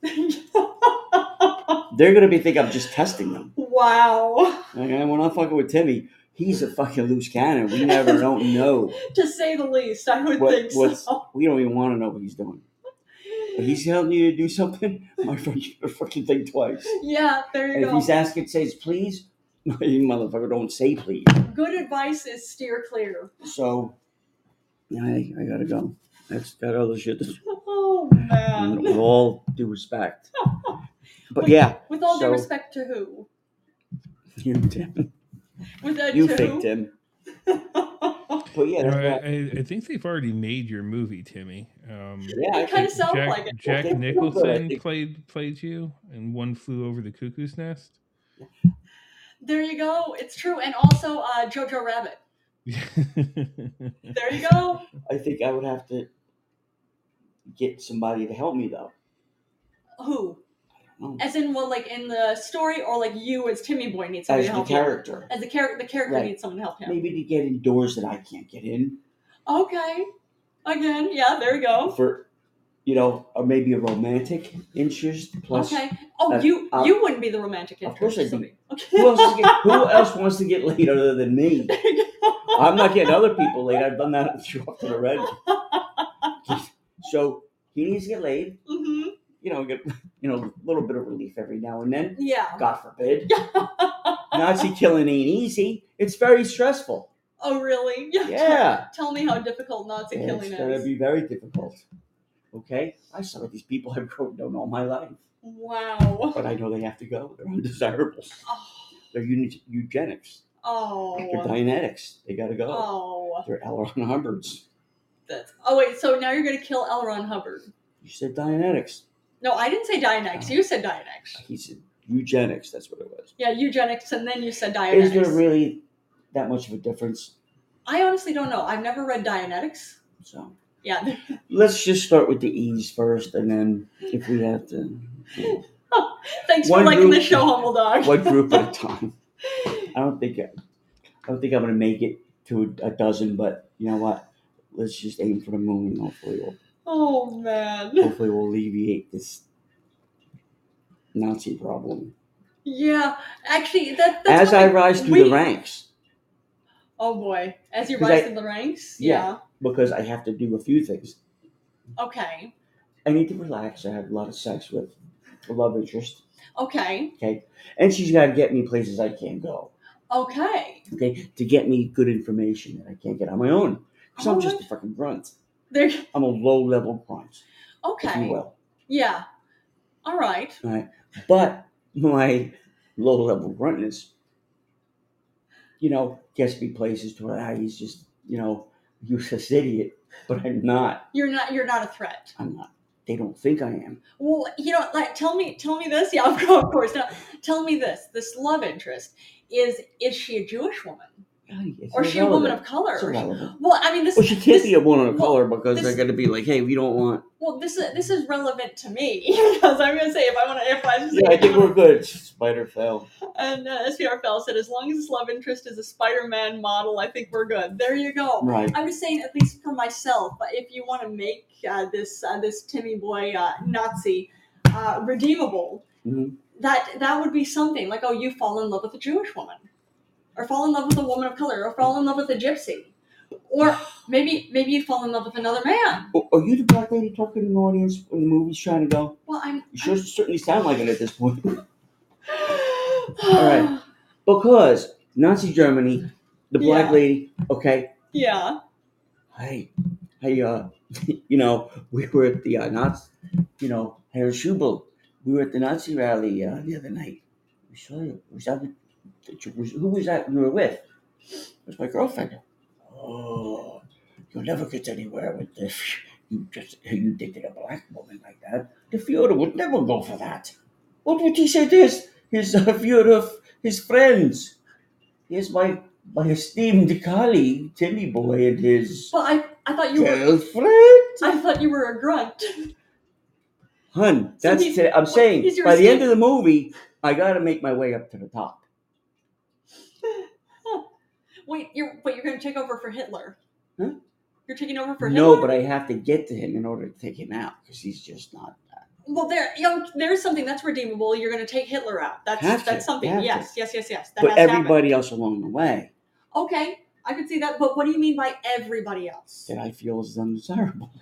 [SPEAKER 2] They're going to be think I'm just testing them.
[SPEAKER 1] Wow.
[SPEAKER 2] Okay, we're not fucking with Timmy. He's a fucking loose cannon. We never don't know.
[SPEAKER 1] To say the least, I would
[SPEAKER 2] What,
[SPEAKER 1] think
[SPEAKER 2] what's,
[SPEAKER 1] so.
[SPEAKER 2] we don't even want to know what he's doing. If he's telling you to do something, my friend, you better fucking think twice.
[SPEAKER 1] Yeah, there you
[SPEAKER 2] And if
[SPEAKER 1] go.
[SPEAKER 2] he's asking, says please, you motherfucker, don't say please.
[SPEAKER 1] Good advice is steer clear.
[SPEAKER 2] So, I, I gotta go. That's got other shit to do.
[SPEAKER 1] Oh man.
[SPEAKER 2] With all due respect. But
[SPEAKER 1] With-
[SPEAKER 2] yeah,
[SPEAKER 1] With all
[SPEAKER 2] so-
[SPEAKER 1] due respect to who?
[SPEAKER 2] you, Tim.
[SPEAKER 1] With that
[SPEAKER 2] You
[SPEAKER 1] to
[SPEAKER 2] fake
[SPEAKER 1] who?
[SPEAKER 2] Tim. But yeah,
[SPEAKER 5] You know,
[SPEAKER 2] that's
[SPEAKER 5] I, I, I think they've already made your movie, Timmy. Um,
[SPEAKER 2] yeah, I
[SPEAKER 1] It kind of
[SPEAKER 2] think-
[SPEAKER 1] sounds
[SPEAKER 5] Jack,
[SPEAKER 1] like it.
[SPEAKER 5] Jack
[SPEAKER 2] Well, they-
[SPEAKER 5] Nicholson
[SPEAKER 2] they-
[SPEAKER 5] played played you, and One Flew Over the Cuckoo's Nest.
[SPEAKER 1] There you go. It's true. And also uh, Jojo Rabbit. There you go.
[SPEAKER 2] I think I would have to get somebody to help me though.
[SPEAKER 1] Who?
[SPEAKER 2] I don't know.
[SPEAKER 1] As in, well, like in the story, or like you as Timmy Boy need somebody
[SPEAKER 2] As
[SPEAKER 1] to
[SPEAKER 2] the
[SPEAKER 1] help
[SPEAKER 2] character.
[SPEAKER 1] you? As the character, the character
[SPEAKER 2] Right.
[SPEAKER 1] needs someone to help him.
[SPEAKER 2] Maybe to get indoors that I can't get in.
[SPEAKER 1] Okay. Again, yeah, there you go.
[SPEAKER 2] For you know, or maybe a romantic interest plus
[SPEAKER 1] Okay. Oh,
[SPEAKER 2] uh,
[SPEAKER 1] you
[SPEAKER 2] uh,
[SPEAKER 1] you wouldn't be the romantic
[SPEAKER 2] of
[SPEAKER 1] interest.
[SPEAKER 2] course I'd
[SPEAKER 1] for
[SPEAKER 2] be.
[SPEAKER 1] me. Okay.
[SPEAKER 2] who else is get, who else wants to get laid other than me?
[SPEAKER 1] There you go.
[SPEAKER 2] I'm not getting other people laid. I've done that too often already. So he needs to get laid.
[SPEAKER 1] hmm
[SPEAKER 2] You know, get you know a little bit of relief every now and then.
[SPEAKER 1] Yeah.
[SPEAKER 2] God forbid. Nazi killing ain't easy. It's very stressful.
[SPEAKER 1] Oh, really?
[SPEAKER 2] Yeah.
[SPEAKER 1] Tell me how difficult Nazi
[SPEAKER 2] It's
[SPEAKER 1] killing
[SPEAKER 2] gonna
[SPEAKER 1] is.
[SPEAKER 2] be very difficult. Okay? I saw these people I've known all my life.
[SPEAKER 1] Wow.
[SPEAKER 2] But I know they have to go. They're undesirables.
[SPEAKER 1] Oh.
[SPEAKER 2] They're eug- eugenics. They're
[SPEAKER 1] Oh.
[SPEAKER 2] Dianetics. They gotta go.
[SPEAKER 1] Oh.
[SPEAKER 2] They're L. Ron Hubbards.
[SPEAKER 1] That's. Oh wait. So now you're gonna kill L. Ron Hubbard?
[SPEAKER 2] You said Dianetics.
[SPEAKER 1] No, I didn't say Dianetics. You said Dianetics.
[SPEAKER 2] He said eugenics. That's what it was.
[SPEAKER 1] Yeah, eugenics, and then you said
[SPEAKER 2] Is there
[SPEAKER 1] Dianetics.
[SPEAKER 2] really that much of a difference?
[SPEAKER 1] I honestly don't know. I've never read Dianetics.
[SPEAKER 2] So
[SPEAKER 1] Yeah.
[SPEAKER 2] let's just start with the E's first, and then if we have to, you know,
[SPEAKER 1] Thanks
[SPEAKER 2] One
[SPEAKER 1] for liking
[SPEAKER 2] group-
[SPEAKER 1] the show, Humble Dog.
[SPEAKER 2] one group at a time. I don't think I don't think I'm gonna make it to a dozen, but you know what? Let's just aim for the moon, and hopefully we'll
[SPEAKER 1] Oh man.
[SPEAKER 2] hopefully we'll alleviate this Nazi problem.
[SPEAKER 1] Yeah, actually, that that's
[SPEAKER 2] As I
[SPEAKER 1] something
[SPEAKER 2] rise through
[SPEAKER 1] we-
[SPEAKER 2] the ranks,
[SPEAKER 1] Oh boy, as you
[SPEAKER 2] 'Cause
[SPEAKER 1] rise
[SPEAKER 2] I-
[SPEAKER 1] through the ranks.
[SPEAKER 2] yeah.
[SPEAKER 1] Yeah.
[SPEAKER 2] because I have to do a few things.
[SPEAKER 1] Okay.
[SPEAKER 2] I need to relax. I have a lot of sex with a love interest.
[SPEAKER 1] Okay.
[SPEAKER 2] Okay, and she's got to get me places I can't go.
[SPEAKER 1] Okay.
[SPEAKER 2] Okay, to get me good information that I can't get on my own. Because I'm just a fucking grunt.
[SPEAKER 1] There.
[SPEAKER 2] I'm a low level grunt, if you
[SPEAKER 1] Okay.
[SPEAKER 2] will.
[SPEAKER 1] Yeah. All right.
[SPEAKER 2] All right, but my low level gruntness, you know, gets me places to where ah, he's just, you know, useless idiot. But I'm not.
[SPEAKER 1] You're not. You're not a threat.
[SPEAKER 2] I'm not. They don't think I am.
[SPEAKER 1] Well, you know, like tell me, tell me this. Yeah, of course. Of course. Now, tell me this. This love interest is is she a Jewish woman
[SPEAKER 2] It's
[SPEAKER 1] or is she a woman
[SPEAKER 2] irrelevant.
[SPEAKER 1] of color?
[SPEAKER 2] It's
[SPEAKER 1] Or she-
[SPEAKER 2] irrelevant.
[SPEAKER 1] well, I mean, this.
[SPEAKER 2] Well, she can't
[SPEAKER 1] this,
[SPEAKER 2] be a woman of
[SPEAKER 1] well,
[SPEAKER 2] color because
[SPEAKER 1] this-
[SPEAKER 2] they're going to be like, hey, we don't want.
[SPEAKER 1] Well, this is this is relevant to me because I'm going to say if I want to, if I just
[SPEAKER 2] Yeah, I think we're good. Spider fell.
[SPEAKER 1] And uh, S P R Fell said, as long as his love interest is a Spider-Man model, I think we're good. There you go.
[SPEAKER 2] Right.
[SPEAKER 1] I was saying, at least for myself, but if you want to make uh, this uh, this Timmy boy uh, Nazi uh, redeemable,
[SPEAKER 2] Mhm.
[SPEAKER 1] that that would be something like, oh, you fall in love with a Jewish woman, or fall in love with a woman of color, or fall in love with a gypsy, or maybe maybe you fall in love with another man.
[SPEAKER 2] Oh, are you the black lady talking in the audience when the movie's trying to go?
[SPEAKER 1] Well, I'm.
[SPEAKER 2] You sure certainly sound like it at this point.
[SPEAKER 1] All
[SPEAKER 2] right. Because Nazi Germany, the black
[SPEAKER 1] Yeah.
[SPEAKER 2] lady, okay,
[SPEAKER 1] Yeah.
[SPEAKER 2] hey, hey, uh, you know, we were at the uh, Nazi, you know, Herr Schubel, we were at the Nazi rally uh, the other night. We saw you. Was that the, was, who was that you were with? It was my girlfriend. Oh, you'll never get anywhere with this. You just you dated a black woman like that. The Führer would never go for that. What would he say to his his uh, Führer, his friends? Here's my my esteemed colleague Timmy Boy and his
[SPEAKER 1] Well, I I thought you were.
[SPEAKER 2] girlfriend.
[SPEAKER 1] I thought you were a grunt.
[SPEAKER 2] Hun,
[SPEAKER 1] So
[SPEAKER 2] that's
[SPEAKER 1] he's-
[SPEAKER 2] today. I'm
[SPEAKER 1] what-
[SPEAKER 2] saying
[SPEAKER 1] he's your
[SPEAKER 2] by the end
[SPEAKER 1] esteemed-
[SPEAKER 2] of the movie, I got to make my way up to the top.
[SPEAKER 1] Wait, you're but you're going to take over for Hitler?
[SPEAKER 2] Huh?
[SPEAKER 1] You're taking over for
[SPEAKER 2] No,
[SPEAKER 1] Hitler?
[SPEAKER 2] but I have to get to him in order to take him out because he's just not.
[SPEAKER 1] Well, there, you know, there's something that's redeemable. You're going to take Hitler out. That's
[SPEAKER 2] Have to,
[SPEAKER 1] that's something.
[SPEAKER 2] have to.
[SPEAKER 1] Yes, yes, yes, yes. That
[SPEAKER 2] But
[SPEAKER 1] has to happen.
[SPEAKER 2] everybody else along the way
[SPEAKER 1] Okay, I could see that. But what do you mean by everybody else?
[SPEAKER 2] that I feel is undesirable.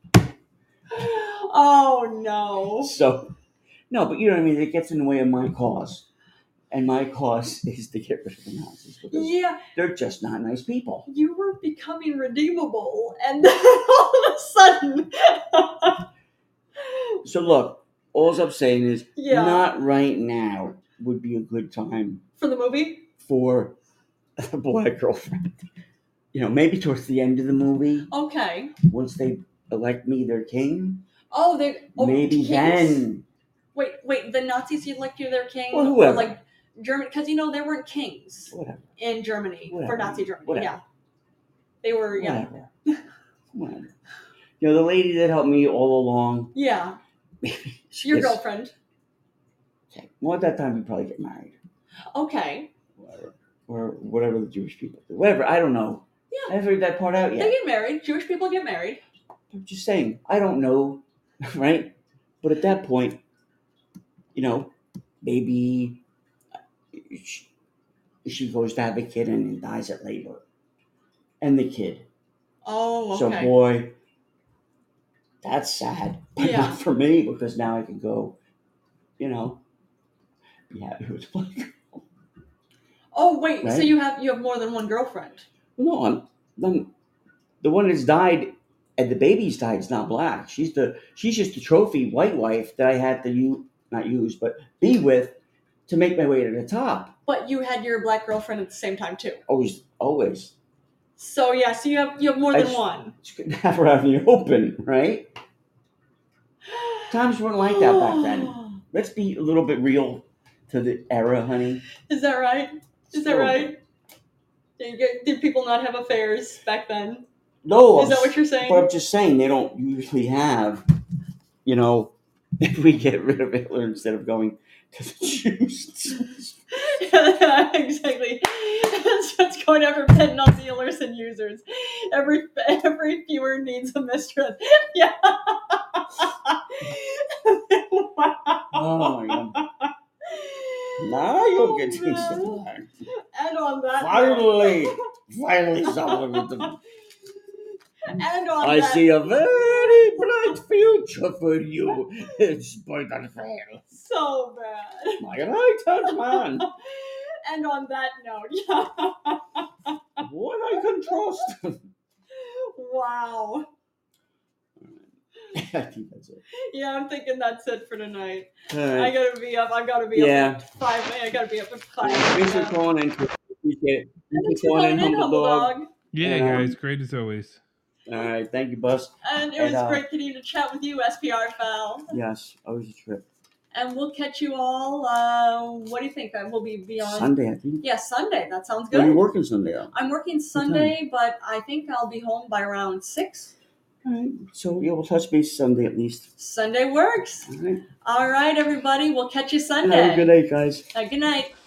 [SPEAKER 1] Oh no.
[SPEAKER 2] So, no, but you know what I mean. It gets in the way of my cause, and my cause is to get rid of the Nazis because
[SPEAKER 1] Yeah,
[SPEAKER 2] they're just not nice people.
[SPEAKER 1] you were becoming redeemable, and then all of a sudden,
[SPEAKER 2] So look, all I'm saying is,
[SPEAKER 1] Yeah.
[SPEAKER 2] not right now would be a good time
[SPEAKER 1] for the movie.
[SPEAKER 2] for a black girlfriend. You know, maybe towards the end of the movie,
[SPEAKER 1] Okay.
[SPEAKER 2] once they elect me their king,
[SPEAKER 1] Oh, they. Oh,
[SPEAKER 2] maybe
[SPEAKER 1] kings?
[SPEAKER 2] then.
[SPEAKER 1] Wait, wait. The Nazis elect you their king,
[SPEAKER 2] Well,
[SPEAKER 1] or
[SPEAKER 2] whoever.
[SPEAKER 1] like German? Because you know there weren't kings
[SPEAKER 2] Whatever.
[SPEAKER 1] in Germany for
[SPEAKER 2] Whatever.
[SPEAKER 1] Nazi Germany.
[SPEAKER 2] Whatever.
[SPEAKER 1] Yeah, they were. Yeah,
[SPEAKER 2] Whatever. Whatever. You know, the lady that helped me all along.
[SPEAKER 1] yeah.
[SPEAKER 2] she
[SPEAKER 1] Your
[SPEAKER 2] gets-
[SPEAKER 1] girlfriend.
[SPEAKER 2] Okay. Well, at that time, you probably get married.
[SPEAKER 1] Okay.
[SPEAKER 2] Whatever. Or whatever the Jewish people do. Whatever. I don't know.
[SPEAKER 1] Yeah.
[SPEAKER 2] I haven't figured that part out
[SPEAKER 1] They
[SPEAKER 2] yet.
[SPEAKER 1] get married. Jewish people get married.
[SPEAKER 2] I'm just saying. I don't know. Right? But at that point, you know, maybe she, she goes to have a kid and dies at labor. And the kid.
[SPEAKER 1] Oh,
[SPEAKER 2] So,
[SPEAKER 1] okay.
[SPEAKER 2] boy, that's sad. But
[SPEAKER 1] Yeah.
[SPEAKER 2] not for me because now I can go, you know, be happy with my girl.
[SPEAKER 1] Oh, wait. So
[SPEAKER 2] Right?
[SPEAKER 1] you have you have more than one girlfriend?
[SPEAKER 2] No, I'm, I'm the one that's died and the baby's died is not black. She's the she's just the trophy white wife that I had to use, not use, but be with to make my way to the top.
[SPEAKER 1] But you had your black girlfriend at the same time too.
[SPEAKER 2] Always, always.
[SPEAKER 1] So yeah. So you have you have more
[SPEAKER 2] I
[SPEAKER 1] than
[SPEAKER 2] just-
[SPEAKER 1] one.
[SPEAKER 2] Just couldn't have her out in the open, right? Times weren't like that back then. Let's be a little bit real to the era, honey.
[SPEAKER 1] Is that right? Is that
[SPEAKER 2] Still.
[SPEAKER 1] right? Did, you get, did people not have affairs back then?
[SPEAKER 2] No,
[SPEAKER 1] Is that what you're saying?
[SPEAKER 2] But I'm just saying they don't usually have, you know, if we get rid of Hitler instead of going to the Jews.
[SPEAKER 1] Exactly. So it's going after fentanyl dealers and users. Every every viewer needs a mistress. Yeah. Wow.
[SPEAKER 2] Oh my god. Now you're getting
[SPEAKER 1] man.
[SPEAKER 2] somewhere.
[SPEAKER 1] And on that
[SPEAKER 2] Finally,
[SPEAKER 1] note,
[SPEAKER 2] finally someone with the.
[SPEAKER 1] and on
[SPEAKER 2] I
[SPEAKER 1] that,
[SPEAKER 2] see a very bright future for you, Spider Fail.
[SPEAKER 1] so bad.
[SPEAKER 2] My right hand man.
[SPEAKER 1] And on that note, yeah.
[SPEAKER 2] What I can trust.
[SPEAKER 1] Wow.
[SPEAKER 2] I think that's it.
[SPEAKER 1] Yeah, I'm thinking that's it for tonight.
[SPEAKER 2] All
[SPEAKER 1] I
[SPEAKER 2] right.
[SPEAKER 1] gotta be up. I gotta be
[SPEAKER 2] Yeah.
[SPEAKER 1] up at five. I gotta be up at five.
[SPEAKER 2] Thanks for
[SPEAKER 1] Yeah.
[SPEAKER 2] calling in. Appreciate it.
[SPEAKER 1] And
[SPEAKER 2] Thanks
[SPEAKER 1] thanks for calling in, Humble Dog.
[SPEAKER 5] Yeah,
[SPEAKER 2] And, um,
[SPEAKER 5] guys, great as always.
[SPEAKER 2] All right. Thank you, Buzz.
[SPEAKER 1] And it
[SPEAKER 2] And,
[SPEAKER 1] was
[SPEAKER 2] uh,
[SPEAKER 1] great getting to chat with you, S P R F L.
[SPEAKER 2] Yes, always a trip.
[SPEAKER 1] And we'll catch you all. Uh, what do you think? I will be beyond.
[SPEAKER 2] Sunday, I think.
[SPEAKER 1] Yeah, Sunday. That sounds
[SPEAKER 2] Are you
[SPEAKER 1] good.
[SPEAKER 2] working Sunday? Though?
[SPEAKER 1] I'm working Sunday, but I think I'll be home by around six.
[SPEAKER 2] All right. So yeah, we'll touch base Sunday at least.
[SPEAKER 1] Sunday works.
[SPEAKER 2] All right.
[SPEAKER 1] All right, everybody. We'll catch you Sunday.
[SPEAKER 2] Have a good night, guys.
[SPEAKER 1] Uh, good night.